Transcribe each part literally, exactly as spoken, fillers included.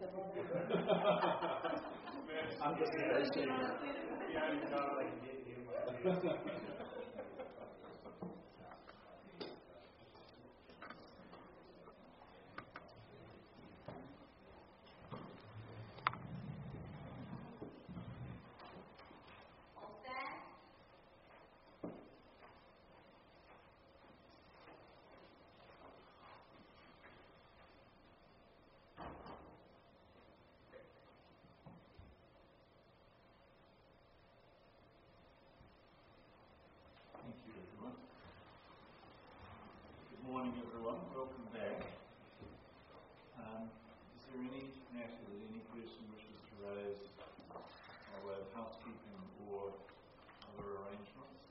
Understation. Good morning, everyone. Welcome back. Um, is there any matter that any person wishes to raise by way of housekeeping or other arrangements?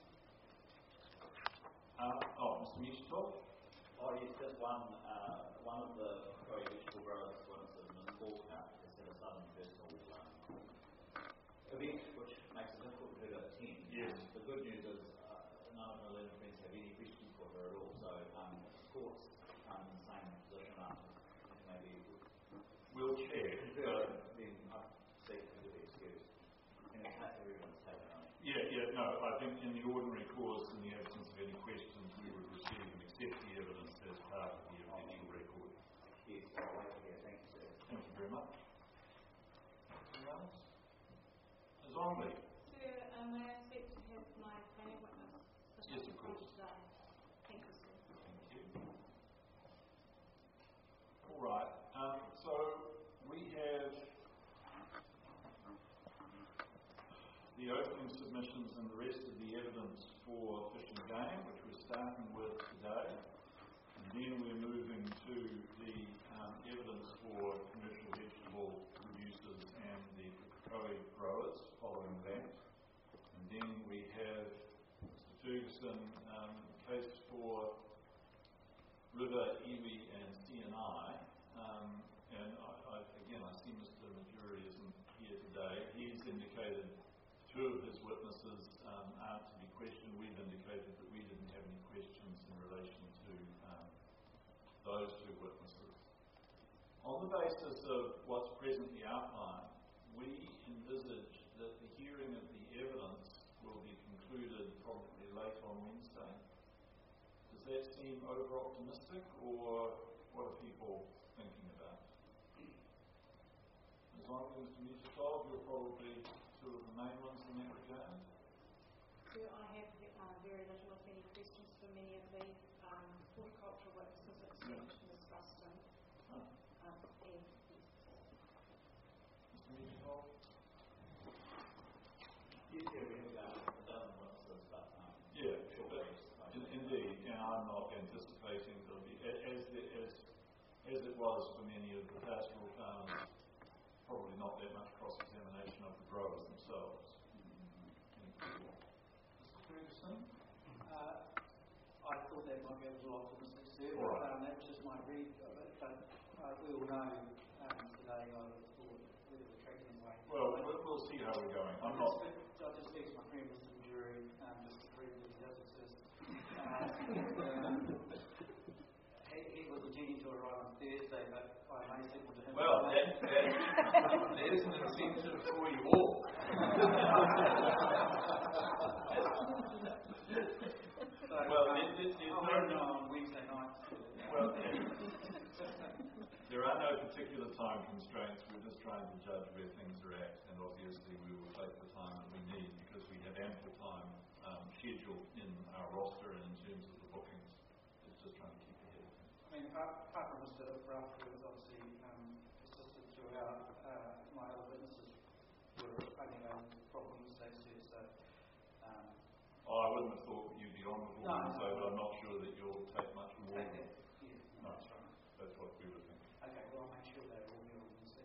Uh, oh, Mister Mishitov? Oh, yes, just one. Uh, one of the co-vegetable growers wanted to miscall count instead of some personal um, event, which makes it difficult to do at ten. Yes. The good news is uh, none of my learning friends have any questions for her at all. So um, the court's um, in the same position after maybe We'll check. But then I seek to be excused. And it's not everyone's taken on. Yeah, yeah, no, I think in the ordinary course, in the absence of any questions, we would receive and accept the evidence as part of the official record. Yes, I'll wait here. Thank you, sir. Thank you very much. Anything else? Ms. Onley? Sir, um, may I speak to have my planning witness? Yes, of course. Today. Thank you, sir. Thank you. All right. Um, so we have the opening submissions and the rest of the evidence for Fish and Game, which we're starting with today. And then we're moving to the um, evidence for commercial vegetable producers and the cocoa growers following that. And then we have Mister Ferguson, um, case for River, Iwi and C and I. Um, and I, I, again, I see Mister Majuri isn't here today. He's indicated two of his witnesses um, aren't to be questioned. We've indicated that we didn't have any questions in relation to um, those two witnesses. On the basis of what's presently outlined, we envisage that the hearing of the evidence will be concluded probably late on Wednesday. Does that seem over-optimistic, or what are people thinking about? As long as Mister Mishitov, you're probably two of the main ones in that regard. Sir, I have uh, very little, if any, questions for many of the um, horticultural witnesses that Yeah. Miz Ruston. Oh. Um, and Mister Mishitov? Yes, yeah, we have uh, a dozen witnesses, but um, Yeah, sure, but yes, in, indeed, and I'm not anticipating there'll be, a- as, the, as, as it was for many of the pastoral farmers, probably not that much cross-examination of the growers themselves. Mister Ferguson? Uh, I thought that might be a little optimistic, sir. All right. Um, that was just my read of it, but uh, we'll know um, today, I would have thought, whether we're tracking in way. Well, we'll, we'll see how we're going. I'm not. I'll just speak to my friend, Mister Majuri, um, just to prove that he does exist. Uh, um, he, he was intending to arrive on Thursday, but I may signal to him. Well, that, that, there's an incentive for you all. So, Well, um, it- it- it's I'll no- let him know on Wednesday night. Well, there are no particular time constraints. We're just trying to judge where things are at, and obviously we will take the time that we need because we have ample time um, scheduled in our roster and in terms of the bookings. It's just trying to keep ahead of things. I mean, apart, apart from Mister Ruff, who was obviously um, assisted throughout, uh, my other witnesses were only available problems they said, so um, Oh, I wouldn't have thought that you'd be on before No, Wednesday, no. but I'm not sure that you'll take much more. take that. Yeah, No, that's right. that's what we were thinking. Okay, well, I'll make sure they will be on Wednesday.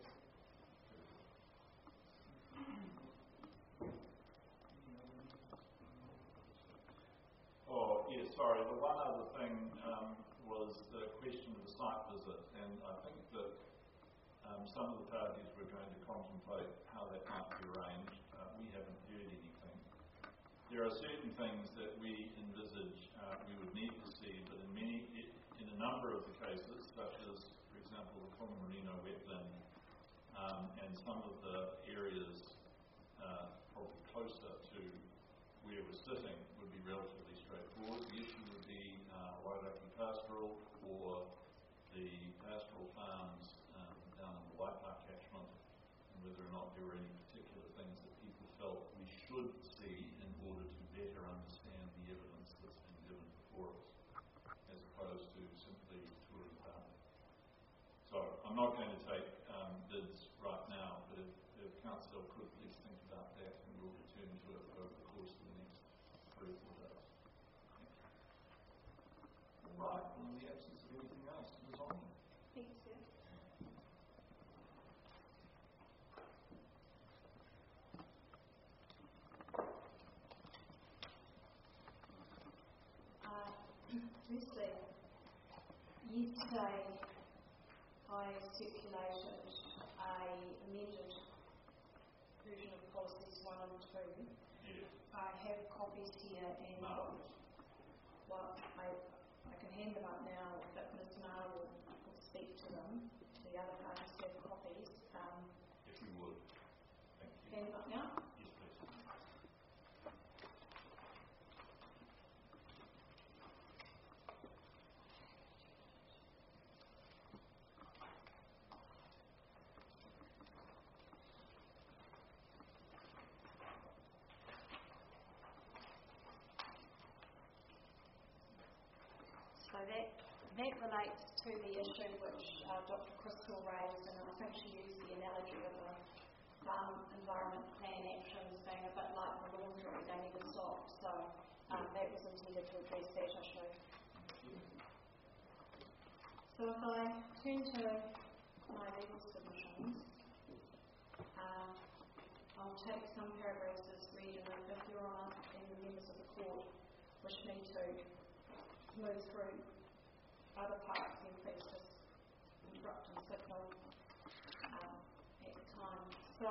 Oh, yes, sorry. The one other thing um, was the question of the site visit, and I think that um, some of the parties were going to contemplate how that might be arranged. Uh, we haven't heard anything. There are certain things that we envisage uh, we would need to see, but in many, in a number of the cases, such as, for example, the Common Merino wetland um, and some of the areas uh, probably closer to where we're sitting would be relatively straightforward. The issue would be uh, Wairakei Pastoral or the pastoral farms um, down in the Waipa catchment, and whether or not there were any particular things that people felt we should see in order to better understand the evidence that's been given before us, as opposed to simply touring data. So I'm not going to take um, bids right now, but if, if Council could please think about that, and we'll return to it over the course of the next three or four days. Thank you. All right, well, in the absence of anything else, Miz Omni. Thanks, Sir. Uh, firstly, yesterday I circulated a amended version of policies one and two. Yes. I have copies here and No. well, I, I can hand them up now, but Miz Marr will, will speak to them. The other parties have copies. Um, If you would. Thank you. hand them up now. Yes, please. So that that relates to the issue which uh, Doctor Crystal raised, and I think she used the analogy of a farm environment plan actions being a bit like the laundry, they never stop. So um, that was intended to address that issue. So if I turn to my legal submissions, uh, I'll take some paragraphs as read, and if Your Honour and the members of the court wish me to move through other parts, then please just interrupt and signal um, at the time. So,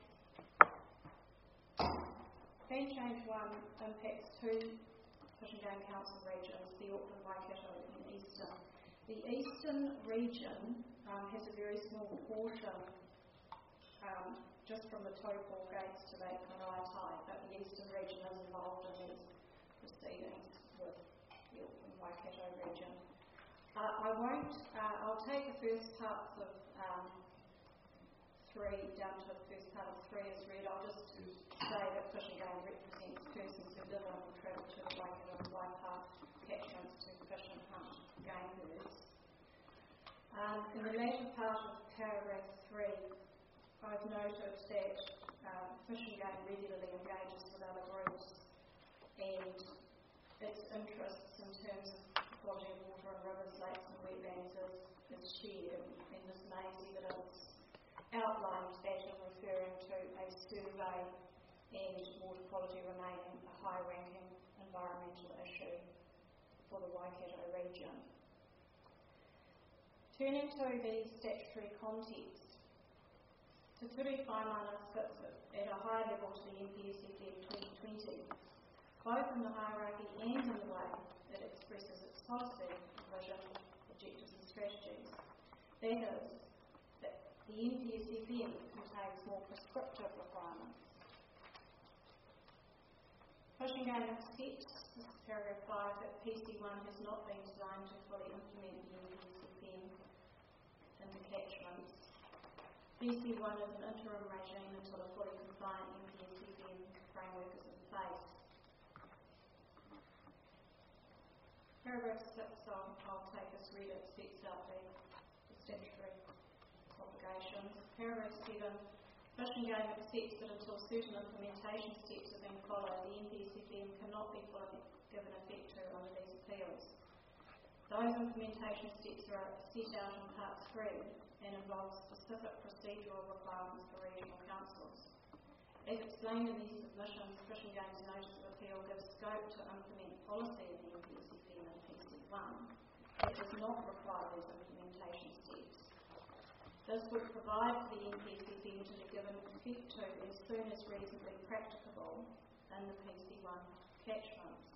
plan change one impacts two Fish and Game Council regions, the Auckland, Waikato and Eastern. The Eastern region um, has a very small portion um, just from the Taupo gates to Lake Maraetai, but the Eastern region is involved in these proceedings with the Auckland, Waikato region. Uh, I won't, uh, I'll take the first parts of um, three down to the first part of three as read. I'll just say that Fish and Game represents persons who live and travel to the Waikato and Waipa catchments to fish and hunt game birds. Um, in the latter part of paragraph three, I've noted that uh, Fish and Game regularly engages with other groups, and its interests in terms of quality of water and rivers, lakes and wetlands is, is shared, and Miz May's evidence outlined that in referring to a survey and water quality remaining a high-ranking environmental issue for the Waikato region. Turning to the statutory context, Te Ture Whaimana sits at a high level to the N P S F M twenty twenty. Both in the hierarchy and in the way it expresses its policy, vision, objectives and strategies. That is, that the N P S F M contains more prescriptive requirements. Fish and Game accepts, this is paragraph five, that P C one has not been designed to fully implement the N P S F M in the catchments. P C one is an interim regime until a fully compliant N P S F M framework is in place. Paragraph six, I'll, I'll take as read, it sets out the, the statutory obligations. Paragraph seven, Fish and Game accepts that until certain implementation steps have been followed, the N P S F M cannot be fully given effect to under these appeals. Those implementation steps are set out in Part three and involve specific procedural requirements for regional councils. As explained in these submissions, Fish and Game's notice of appeal gives scope to implement policy of the N P S F M and P C one. It does not require these implementation steps. This would provide for the N P S F M to be given effect to as soon as reasonably practicable in the P C one catchments.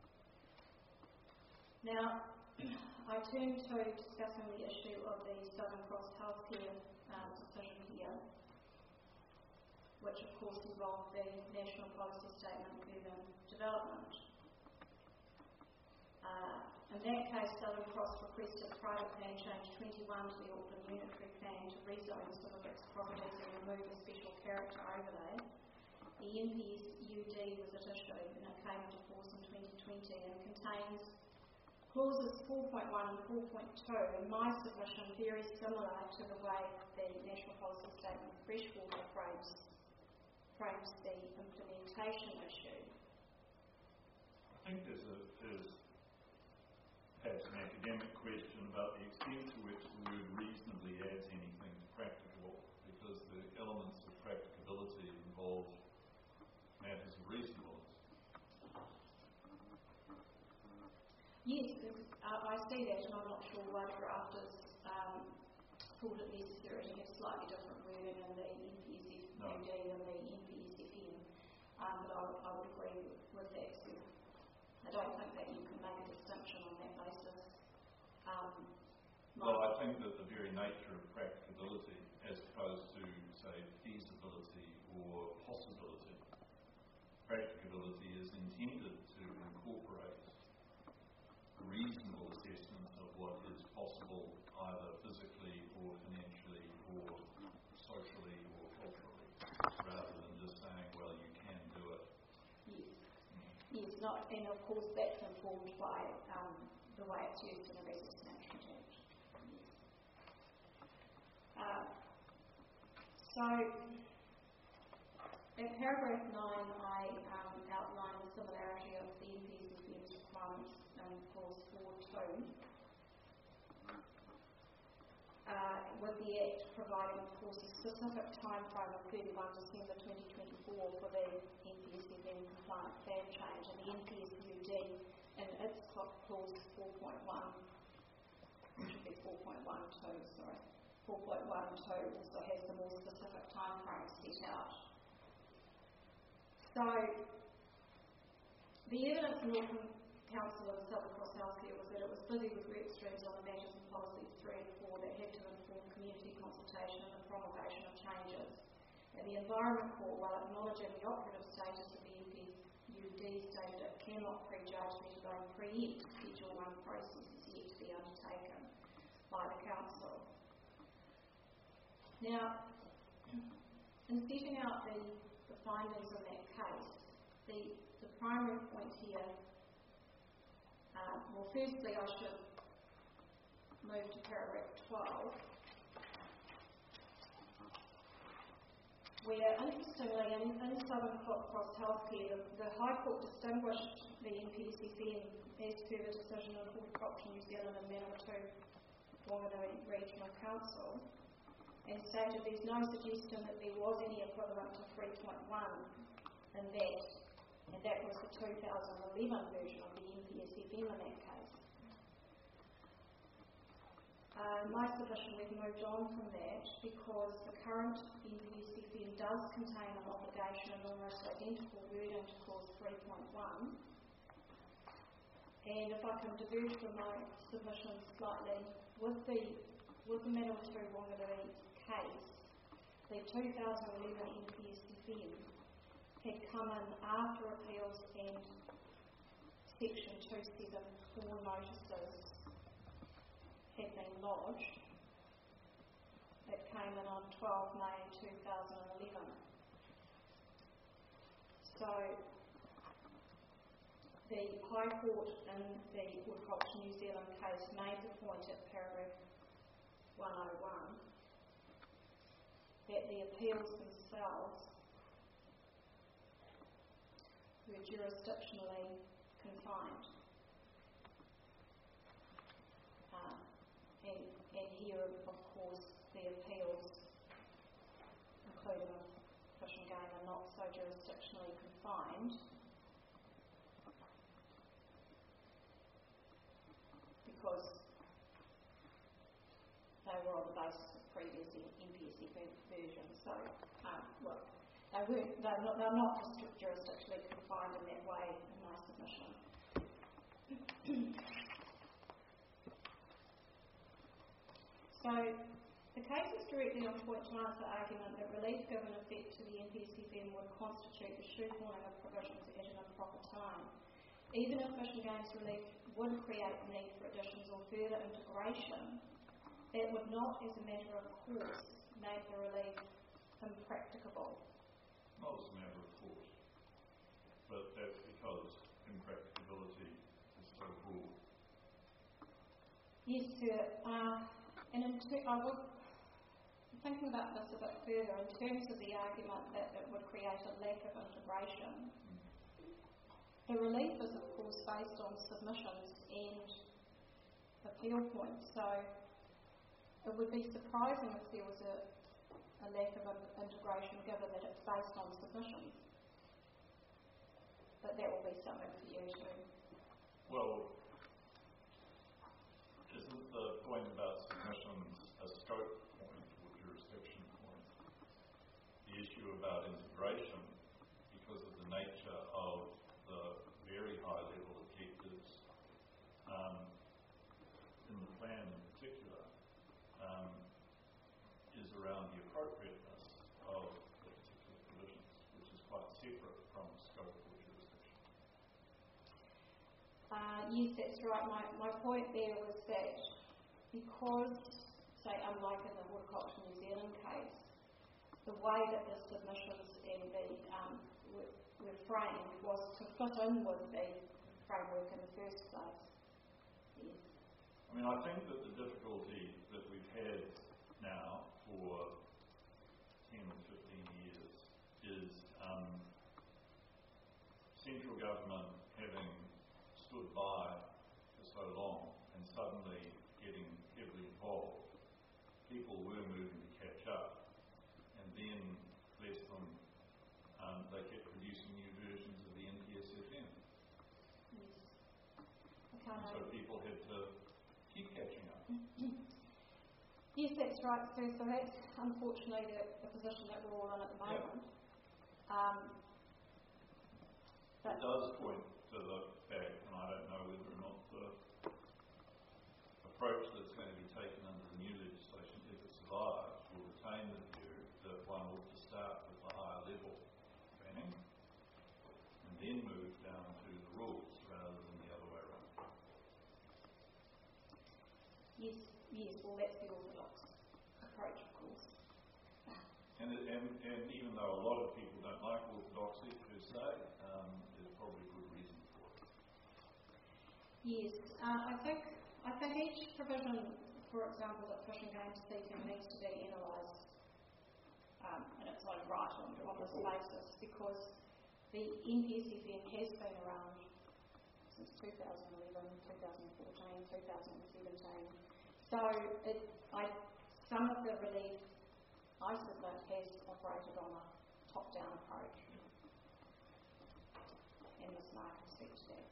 Now, I turn to discussing the issue of the Southern Cross Healthcare um, decision here. which of course involved the National Policy Statement on Urban Development. Uh, in that case, Southern Cross requested private plan change twenty-one to the Auckland Unitary Plan to rezone some of its properties and remove the special character overlay. The N P S U D was at issue and it came into force in twenty twenty and contains clauses four point one and four point two, and my submission very similar to the way the National Policy Statement on Freshwater frames, frames the implementation issue. I think there's, a, there's perhaps an academic question about the extent to which the word reasonably adds anything to practical, because the elements of practicability involve matters of reasonableness. Yes, uh, I see that, and I'm not sure why the drafters um, thought it necessary to have slightly different wording in the N P S F U D no. and the N P S F N, um, but I, I would agree with, with that. So I don't think that you can make a distinction on that basis. Um, well, I think that the very nature of practicability, as opposed to, say, feasibility or possibility, practicability is intended to incorporate a reasonable assessment of what is possible either physically or financially or socially or culturally, rather than just saying, well, you can do it. Yes, yes, not, and of course that's informed by um, the way it's used in the Resource Management Act. Yes. Uh, so, in paragraph nine, I um, outline the similarity of the N P S F N's requirements in clause four two, uh, with the Act providing, of course, a specific time frame of thirty-one December twenty twenty-four for the N P S F N compliant plan change, and the N P S U D in its clause four point one, which would be four point one two, sorry, four point one two also has the more specific time frame set out. So, the evidence in the Auckland Council of Southern Cross Healthcare was that it was busy with work streams on the matters and policies three and four that had to inform community consultation and the promulgation of changes. And the Environment Court, while acknowledging the operative status of the N P S U D, stated it cannot prejudge, let alone preempt Schedule one processes yet to be undertaken by the Council. Now, in setting out the, the findings in that case, the, the primary point here, uh, well, firstly I should move to paragraph twelve, where interestingly in, in Southern Cross Healthcare, the, the High Court distinguished the N P S F N as per the decision of Horticulture New Zealand and Manawatu Whanganui Regional Council, and stated there's no suggestion that there was any equivalent to three point one in that, and that was the two thousand eleven version of the N P S F N in that case. Uh, my submission, we've moved on from that because the current N P S F N does contain an obligation and almost identical wording to clause three point one, and if I can diverge from my submission slightly, with the with the Manawatu Whanganui case, the two thousand eleven N P S F N had come in after appeals and section two seventy-four notices had been lodged. It came in on twelve May two thousand eleven. So the High Court in the Horticulture New Zealand case made the point at paragraph one oh one that the appeals themselves were jurisdictionally confined. Uh, and, and here, of course, the appeals, including of Fish and Game, are not so jurisdictionally confined because they were on the basis of previous N P S F versions. So, um, well, they weren't, they're not, they're not jurisdictionally confined in that way in my submission. So, the case is directly on point to answer the argument that relief given effect to the N P S F M would constitute the shoehorning of provisions at an improper time. Even if Fish and Games relief would create the need for additions or further integration, that would not, as a matter of course, make the relief impracticable. Not as a matter of course, but that's because impracticability is so broad. Yes, sir. Uh, and in ter- I was thinking about this a bit further in terms of the argument that it would create a lack of integration. Mm. The relief is, of course, based on submissions and appeal points, so it would be surprising if there was a, a lack of integration given that it's based on submissions. But that will be something for you to... Well, isn't the point about submissions a scope point or jurisdiction point? The issue about integration, because of the nature of the very high level objectives um, in the plan in particular, um, is around the appropriateness of the particular provisions, which is quite separate from scope or jurisdiction. Uh, yes, that's right. My, my point there was that because, say, unlike in the Woodcock New Zealand case, the way that the submissions and the um, were, were framed was to fit in with the framework in the first place. Yes. I mean, I think that the difficulty that we've had now for ten or fifteen years is um, central government having stood by for so long and suddenly getting heavily involved. People were moving to catch up, and then, bless them, um, they kept producing new versions of the N P S F M. Yes. And so people had to keep catching up. Yes, that's right, Sue. So that's unfortunately the, the position that we're all in at the moment. Yeah. Um, it does point to the fact, and I don't know whether or not the approach that's going to be taken under the new legislation, if it survives, will retain the view that one ought to start with the higher level planning and then move down to the rules rather than the other way around. Yes, yes, well that's the orthodox approach, of course. And, it, and, and even though a lot of people don't like orthodoxy per se, um, there's probably good reason for it. Yes, uh, I think I think each provision, for example, that Fish and Game seeking needs to be analysed um, in its own right on, on this basis, because the N P S F M has been around since two thousand eleven, two thousand fourteen, two thousand seventeen. So it, I, some of the relief I submit has operated on a top-down approach, and this mark can speak to that.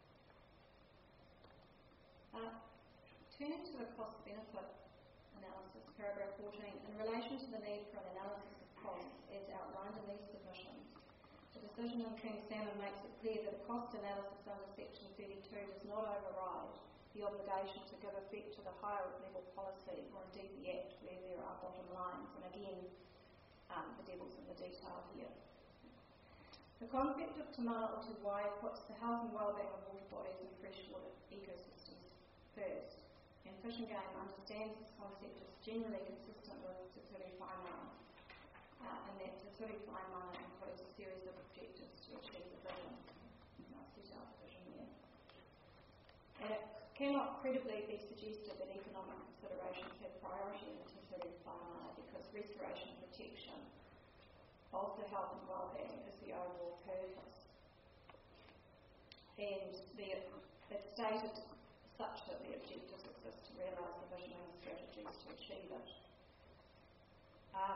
Uh, turning to the cost-benefit analysis, paragraph fourteen, in relation to the need for an analysis of costs as outlined in these submissions, the decision in King Salmon makes it clear that a cost analysis under section thirty-two does not override the obligation to give effect to the higher level policy or indeed the Act where there are bottom lines. And again, um, the devil's in the detail here. The concept of Te Mana o Te Wai puts the health and wellbeing of water bodies and freshwater ecosystems first. And Fish and Game understands this concept as generally consistent with Te Ture Whaimana, uh, and that Te Ture Whaimana includes a series of objectives to achieve the vision. And I'll set out the vision there. And it cannot credibly be suggested that economic considerations have priority in Te Ture Whaimana because restoration and protection of the health and wellbeing is the overall purpose. And the, it's stated such that the objectives exist to realise the vision and strategies to achieve it. Um,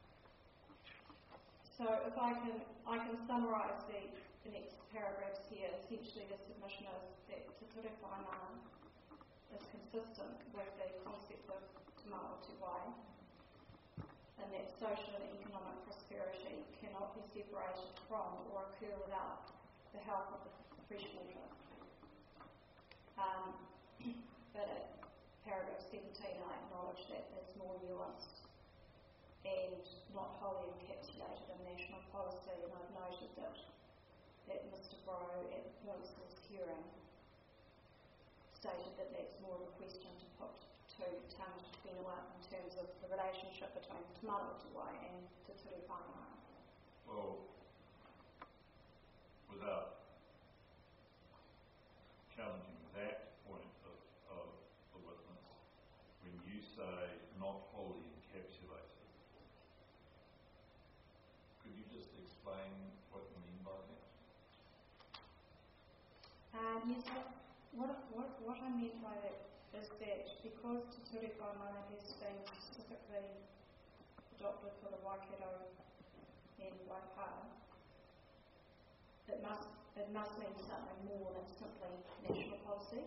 so if I can, I can summarise the, the next paragraphs here. Essentially, the submission is that Te Ture Whaimana is consistent with the concept of Te Mana o Te Wai, and that social and economic prosperity cannot be separated from or occur without the health of the freshwater. Um, but at paragraph seventeen, I acknowledge acknowledge that it's more nuanced and not wholly encapsulated in national policy, and I've noted that, that Mr Brough at the points of this hearing stated that that's more of a question to put to Tangata Whenua in terms of the relationship between Te Manawa and Te Ture Whangamana. Well, without challenging that point of, of the witness, when you say not wholly encapsulated, could you just explain what you mean by that? Uh, yes, what, what, what I meant by that is that because Te Ture Whangamana has been specifically adopted for the Waikato and Waipa, it must, it must mean something more than simply national policy.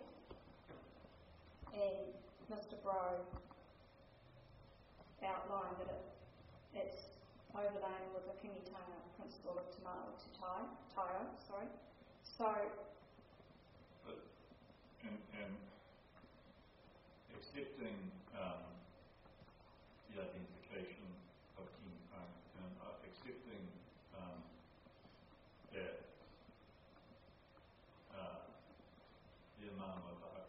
And Mr Brough outlined that it, it's overlain with the Kingitangi principle of Te Manawa Te Tai, Taio, sorry. So, but, and, and accepting um, the identification of Kingitangi and uh, accepting um, that uh, the Manawa Taio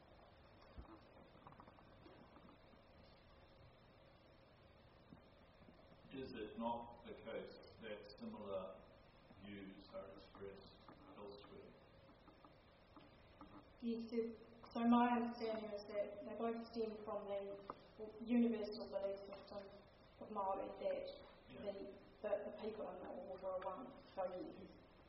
is it not the case that similar views are expressed elsewhere? yes, so my understanding is that they both stem from the universal belief system of Māori that Yeah. the, the, the people in the order are one whole.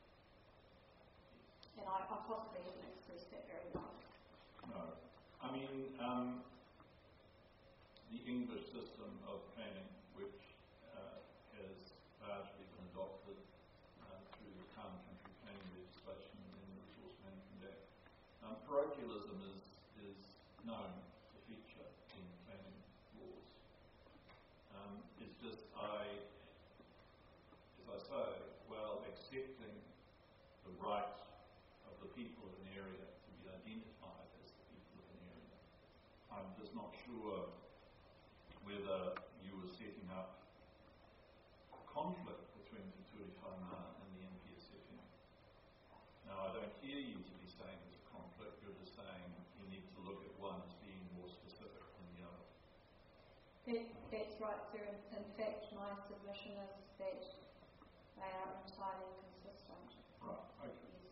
And I, I possibly haven't expressed that very well. No. I mean, um, the English system of planning, which uh, has largely been adopted uh, through the Town Country Planning legislation and the Resource Management Act, um, parochialism is, is known to feature in planning laws. Um, it's just, I, as I say, well, accepting the right of the people of an area to be identified as the people of an area. I'm just not sure whether you were setting up a conflict between Te Ture Whangamana and the N P S F M. Now, I don't hear you to be saying there's a conflict, you're just saying you need to look at one as being more specific than the other. That, that's right, sir. In, in fact, my submission is that they are entirely consistent. Right, okay. Yes.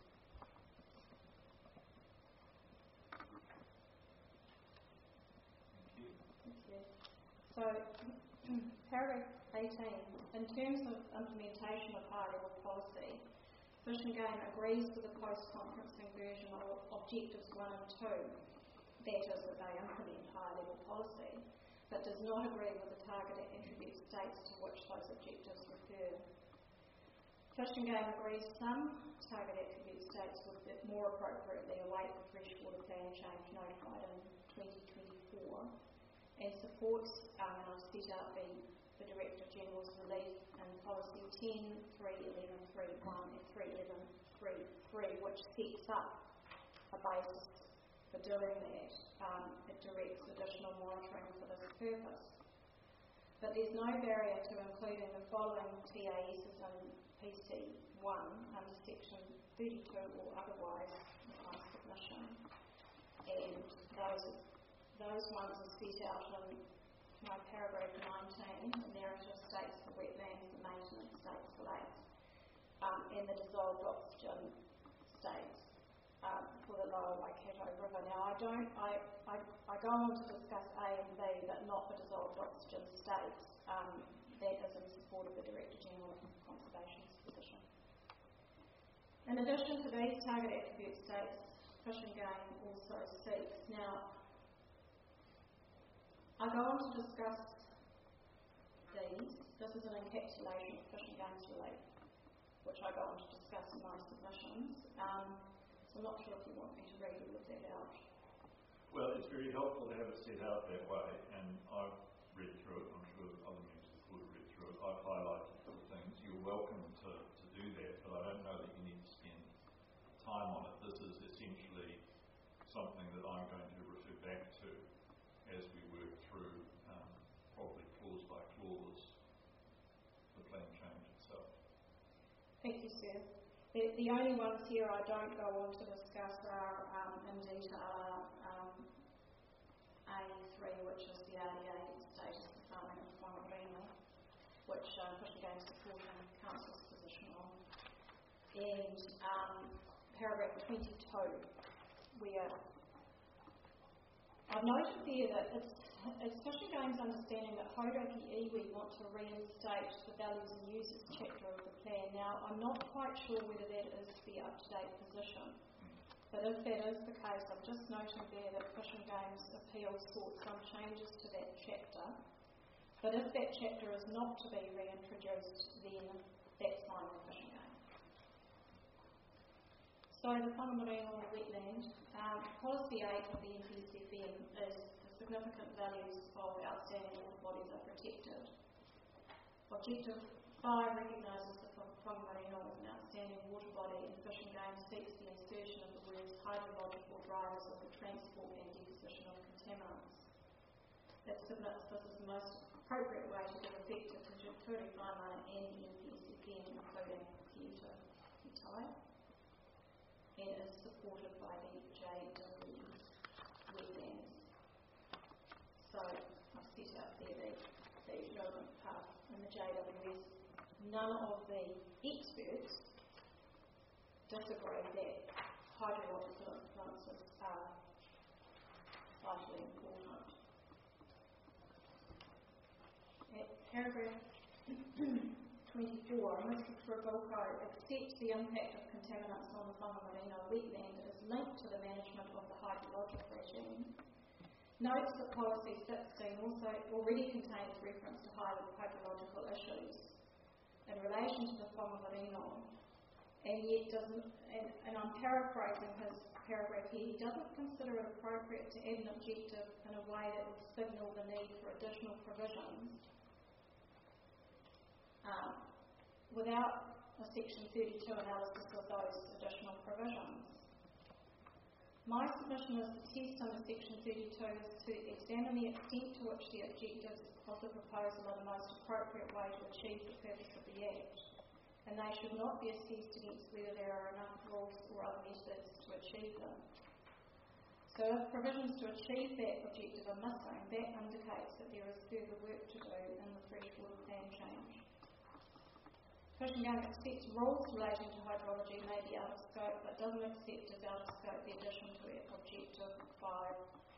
Thank you. Thank you. So, paragraph eighteen, in terms of implementation of high-level policy, Fish and Game agrees with the post-conferencing version of objectives one and two, that is, that they implement high-level policy, but does not agree with the target attribute states to which those objectives refer. Fish and Game agrees some target attribute states would more appropriately await the freshwater plan change notified in twenty twenty-four, and supports, um, and I've set out the, the Director General's relief in policy ten, three eleven, three one and three eleven, three three, which sets up a basis for doing that. Um, it directs additional monitoring for this purpose. But there's no barrier to including the following T A Ss in P C one under section thirty-two or otherwise in my submission. And those Those ones are set out in my paragraph nineteen, the narrative states for wetlands, the maintenance states for lakes, um, and the dissolved oxygen states um, for the lower Waikato River. Now, I don't, I, I, I go on to discuss A and B, but not the dissolved oxygen states. Um, that is in support of the Director General of Conservation's position. In addition to these target attribute states, Fish and Game also seeks. Now, I go on to discuss these. This is an encapsulation of Fish and Game's relief, which I go on to discuss in my submissions. Um, so I'm not sure if you want me to read all of that out. Well, it's very helpful to have it set out that way, and I've read through it. I'm sure other members of the court have read through it. I've highlighted the things. You're welcome to, to do that, but I don't know that you need to spend time on it. This is essentially something that I'm going to refer back to as we work through Thank you, sir. The, the only ones here I don't go on to discuss are um, in detail um, A three, which is the R D A status of farming in Whangareno, which uh, Fish and Game supporting Council's position on, and um, paragraph twenty-two, where I've noted there that it's, it's Fish and Game's understanding that Hauraki iwi want to reinstate the values and uses chapter of the plan. Now, I'm not quite sure whether that is the up-to-date position, but if that is the case, I'm just noting there that Fish and Game's appeal sought some changes to that chapter, but if that chapter is not to be reintroduced, then that's fine with Fish and Game. So the Whangareno wetland, um, policy eight of the N P C F M is the significant values of outstanding water bodies are protected. Objective five recognises the Whangareno as an outstanding water body, and Fish and Game seeks the insertion of the words hydrological drivers of the transport and deposition of contaminants. It submits this is the most appropriate way to give effect to Te Ture Whanau and the N P C F M, including Kyoto Kitai, and is supported by the J W wetlands. So I've set out there the, the relevant part in the J W S. None of the experts disagree that hydrological influences are vitally important. At paragraph twenty-four, Mister Travolco accepts the impact of contaminants on the Whangareno wetland is linked to the management of the hydrologic regime. Notes that policy sixteen also already contains reference to hydrological issues in relation to the Whangareno, and yet doesn't, and, and I'm paraphrasing his paragraph here, he doesn't consider it appropriate to add an objective in a way that would signal the need for additional provisions Um, without a section thirty-two analysis of those additional provisions. My submission is the test under section thirty-two is to examine the extent to which the objectives of the proposal are the most appropriate way to achieve the purpose of the Act, and they should not be assessed against whether there are enough rules or other methods to achieve them. So if provisions to achieve that objective are missing, that indicates that there is further work to do in the freshwater plan change. Fish and Game accepts rules relating to hydrology may be out of scope, but doesn't accept as out of scope the addition to it objective five.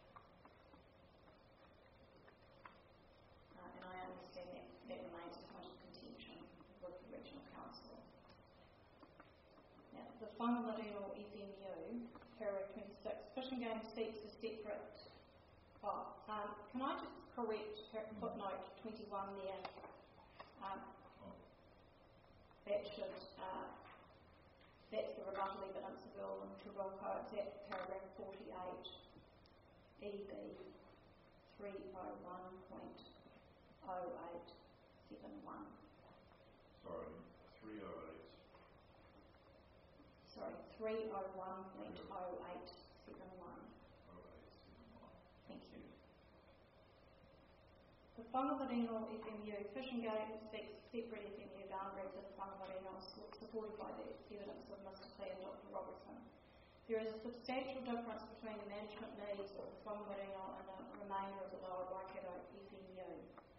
Uh, and I understand that that remains a point of contention with the Regional Council. Now, the Whangareno F M U, paragraph twenty-six, Fish and Game seeks a separate. Oh, um, can I just correct footnote twenty-one there? Um, That should, uh, that's the rebuttal evidence of Earl and Travolco. It's at paragraph forty-eight, E B three oh one point oh eight seven one. Sorry, three oh eight. Sorry, three oh one point oh eight seven one. oh eight seven one. Thank you. The Whangareno F M U, Fish and Game seeks separate F M U boundaries of the Whangareno, supported by the evidence of Mister Clay and Doctor Robertson. There is a substantial difference between the management needs of the Whangareno and the remainder of the Lower Waikato F M U.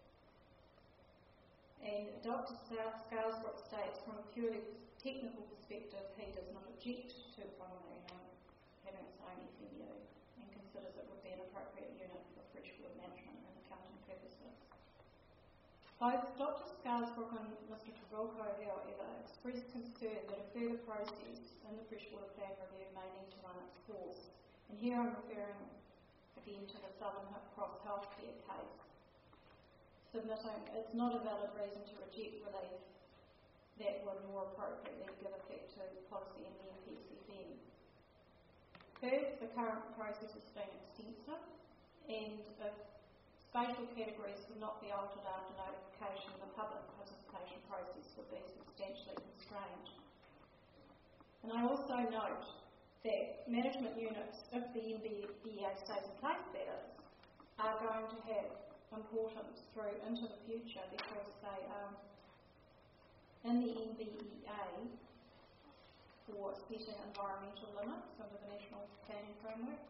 And Doctor Scarsbrook states, from a purely technical perspective, he does not object to Whangareno having its own F M U and considers it would be an appropriate unit for freshwater management and accounting purposes. Both Doctor Scarsbrook and Mister Travolco, however, expressed concern that a further process in the freshwater plan review may need to run its course. And here I'm referring again to the Southern Cross Healthcare case, submitting it's not a valid reason to reject relief that would more appropriately give effect to policy in the N P C F M. First, the current process has been extensive, and if spatial categories could not be altered after notification, the public participation process would be substantially constrained. And I also note that management units, if the N B E A stays in place, that is, are going to have importance through into the future because they um, in the N B E A for setting environmental limits under the National Planning Framework.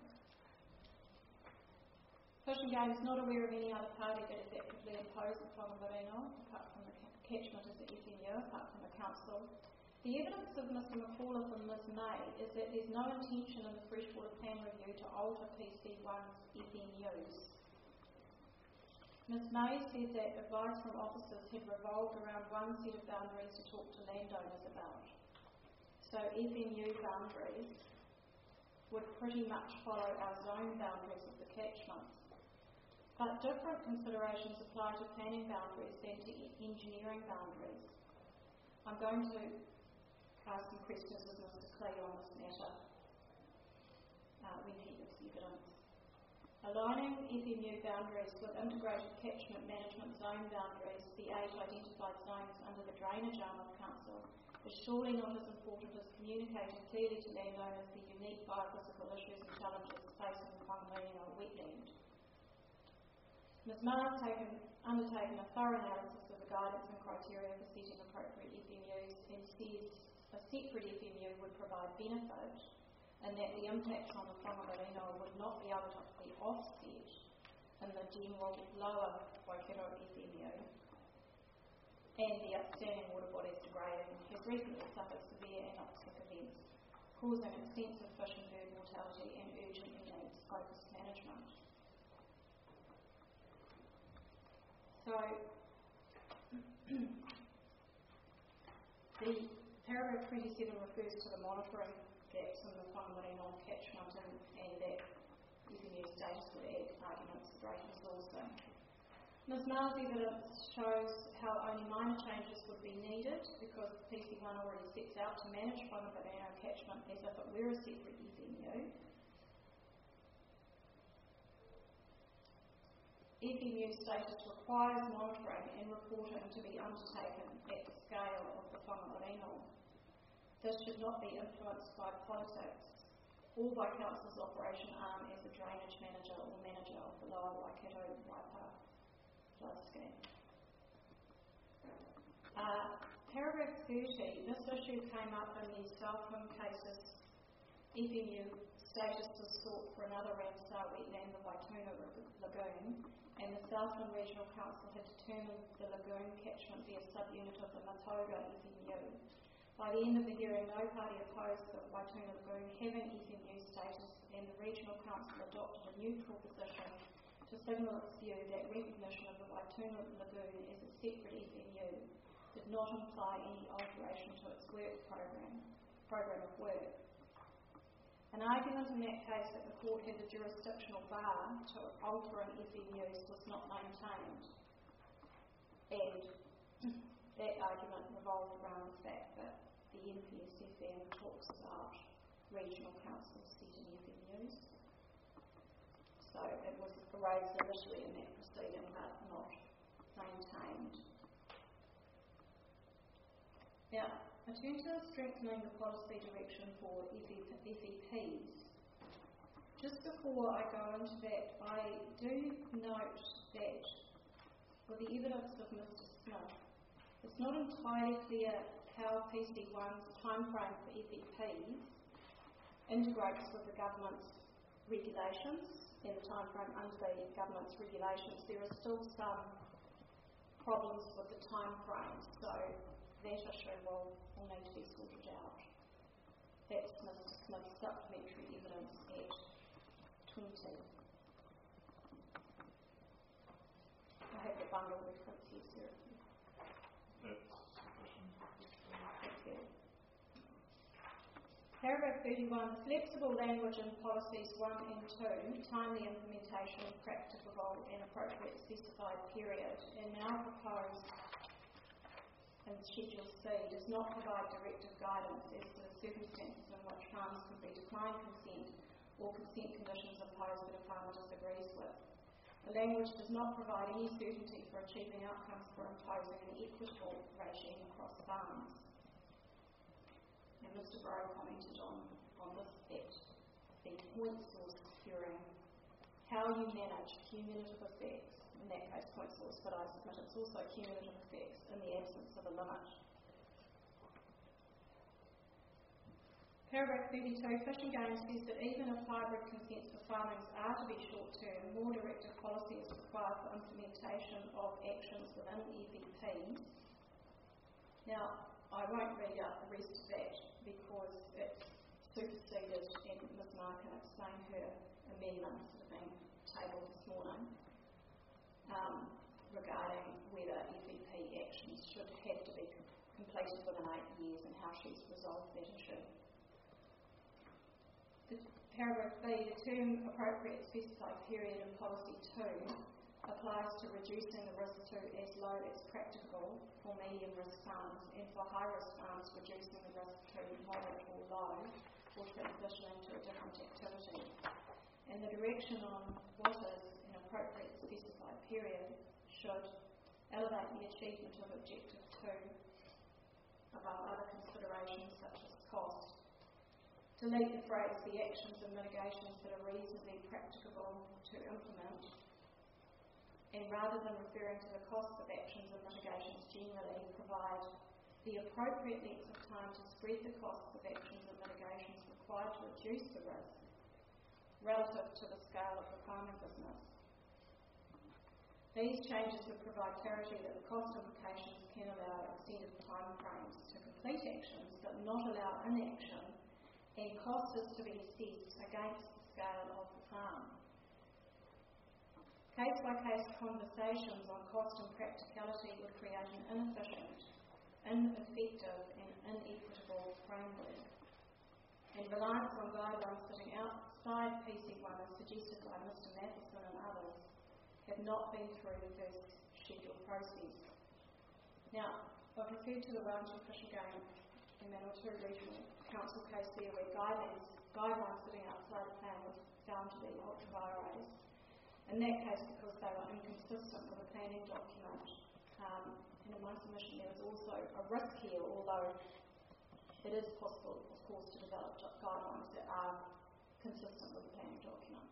Fish and Game is not aware of any other party that has actively imposed the whangamareno, apart from the catchment as the F M U, apart from the Council. The evidence of Mister McAuliffe and Miz May is that there's no intention in the Freshwater Plan Review to alter P C one's F M Us. Miz May said that advice from officers had revolved around one set of boundaries to talk to landowners about. So F M U boundaries would pretty much follow our zone boundaries of the catchments. But different considerations apply to planning boundaries than to engineering boundaries. I'm going to ask some questions of Mister Clay on this matter uh, when he gives evidence. Aligning F M U boundaries with integrated catchment management zone boundaries, the eight identified zones under the drainage arm of Council, is surely not as important as communicating clearly to landowners the unique biophysical issues and challenges facing the whangamareno wetland. Miz May has taken, undertaken a thorough analysis of the guidance and criteria for setting appropriate F M Us and says a separate F M U would provide benefit and that the impacts on the whangamareno would not be able to be offset in the general lower Waikato F M U, and the outstanding water bodies degrading has recently suffered severe anoxic events, causing extensive fish and bird mortality and urgently needs focused management. So, the paragraph twenty-seven refers to the monitoring gaps in the whangamareno catchment and, and that F M U status would add arguments for greater resourcing. Miz May's evidence shows how only minor changes would be needed because P C one already sets out to manage whangamareno catchment as if it were a separate F M U. F M U status requires monitoring and reporting to be undertaken at the scale of the whangamareno. This should not be influenced by politics or by Council's operation arm as a drainage manager or manager of the lower Waikato Waipa flood scheme. Uh, paragraph thirty, this issue came up in the Southland cases. F M U status was sought for another Ramsar wetland, the Waituna Lagoon, and the Southland Regional Council had determined the lagoon catchment be a subunit of the Matoga F M U. By the end of the hearing, no party opposed the Waituna Lagoon having F M U status, and the Regional Council adopted a neutral position to signal its view that recognition of the Waituna Lagoon as a separate F M U did not imply any alteration to its work program, program of work. An argument in that case that the court had a jurisdictional bar to altering F M Us was not maintained, and that argument revolved around the fact that the N P S F M talks about regional councils setting F M Us. So it was raised initially in that proceeding but not maintained. Now, I turn to strengthening the policy direction for F E Ps. Just before I go into that, I do note that with the evidence of Mister Smith, it's not entirely clear how P C one's timeframe for F E Ps integrates with the government's regulations and the timeframe under the government's regulations. There are still some problems with the timeframe, so that issue will, will need to be sorted out. That's Mister Smith's supplementary evidence at twenty. I have the bundle reference here, sir. That's sufficient. Thank you. Paragraph thirty-one, the flexible language in policies one and two, timely implementation, practicable and appropriate specified period, and now proposed in Schedule C, does not provide directive guidance as to the circumstances in which farmers can be declined consent or consent conditions imposed that a farmer disagrees with. The language does not provide any certainty for achieving outcomes for imposing an equitable regime across farms. And Mister Brough commented on, on this at the point source hearing, how you manage cumulative effects. In that case, point source, but I submit it's also cumulative effects in the absence of a limit Paragraph thirty-two, Fish and Game says that even if hybrid consents for farmings are to be short-term, more directive policy is required for implementation of actions within F E Ps. Now, I won't read out the rest of that because it's superseded, and Miz Mark can explain her amendments that have been tabled this morning um, regarding whether F E P actions should have to be com- completed within eight years and how she's resolved that issue. The paragraph B, the term appropriate specified period in policy two applies to reducing the risk to as low as practicable for medium risk farms, and for high risk farms reducing the risk to moderate or low or transitioning to a different activity. And the direction on what is an appropriate specified period should elevate the achievement of objective two above other considerations such as cost. Delete the phrase, the actions and mitigations that are reasonably practicable to implement, and rather than referring to the costs of actions and mitigations generally, provide the appropriate length of time to spread the costs of actions and mitigations required to reduce the risk relative to the scale of the farming business. These changes would provide clarity that the cost implications can allow extended time frames to complete actions, but not allow inaction, and cost is to be assessed against the scale of the farm. Case-by-case conversations on cost and practicality would create an inefficient, ineffective and inequitable framework. And reliance on guidelines sitting outside P C one, as suggested by Mister Matheson and others, have not been through the first scheduled process. Now, I've referred to the Wellington Fish and Game and Manawatu Regional Council case there where guidelines, guidelines sitting outside the plan were found to be ultra vires. In that case, because they were inconsistent with the planning document. Um, and in my submission there was also a risk here, although it is possible, of course, to develop guidelines that are consistent with the planning document.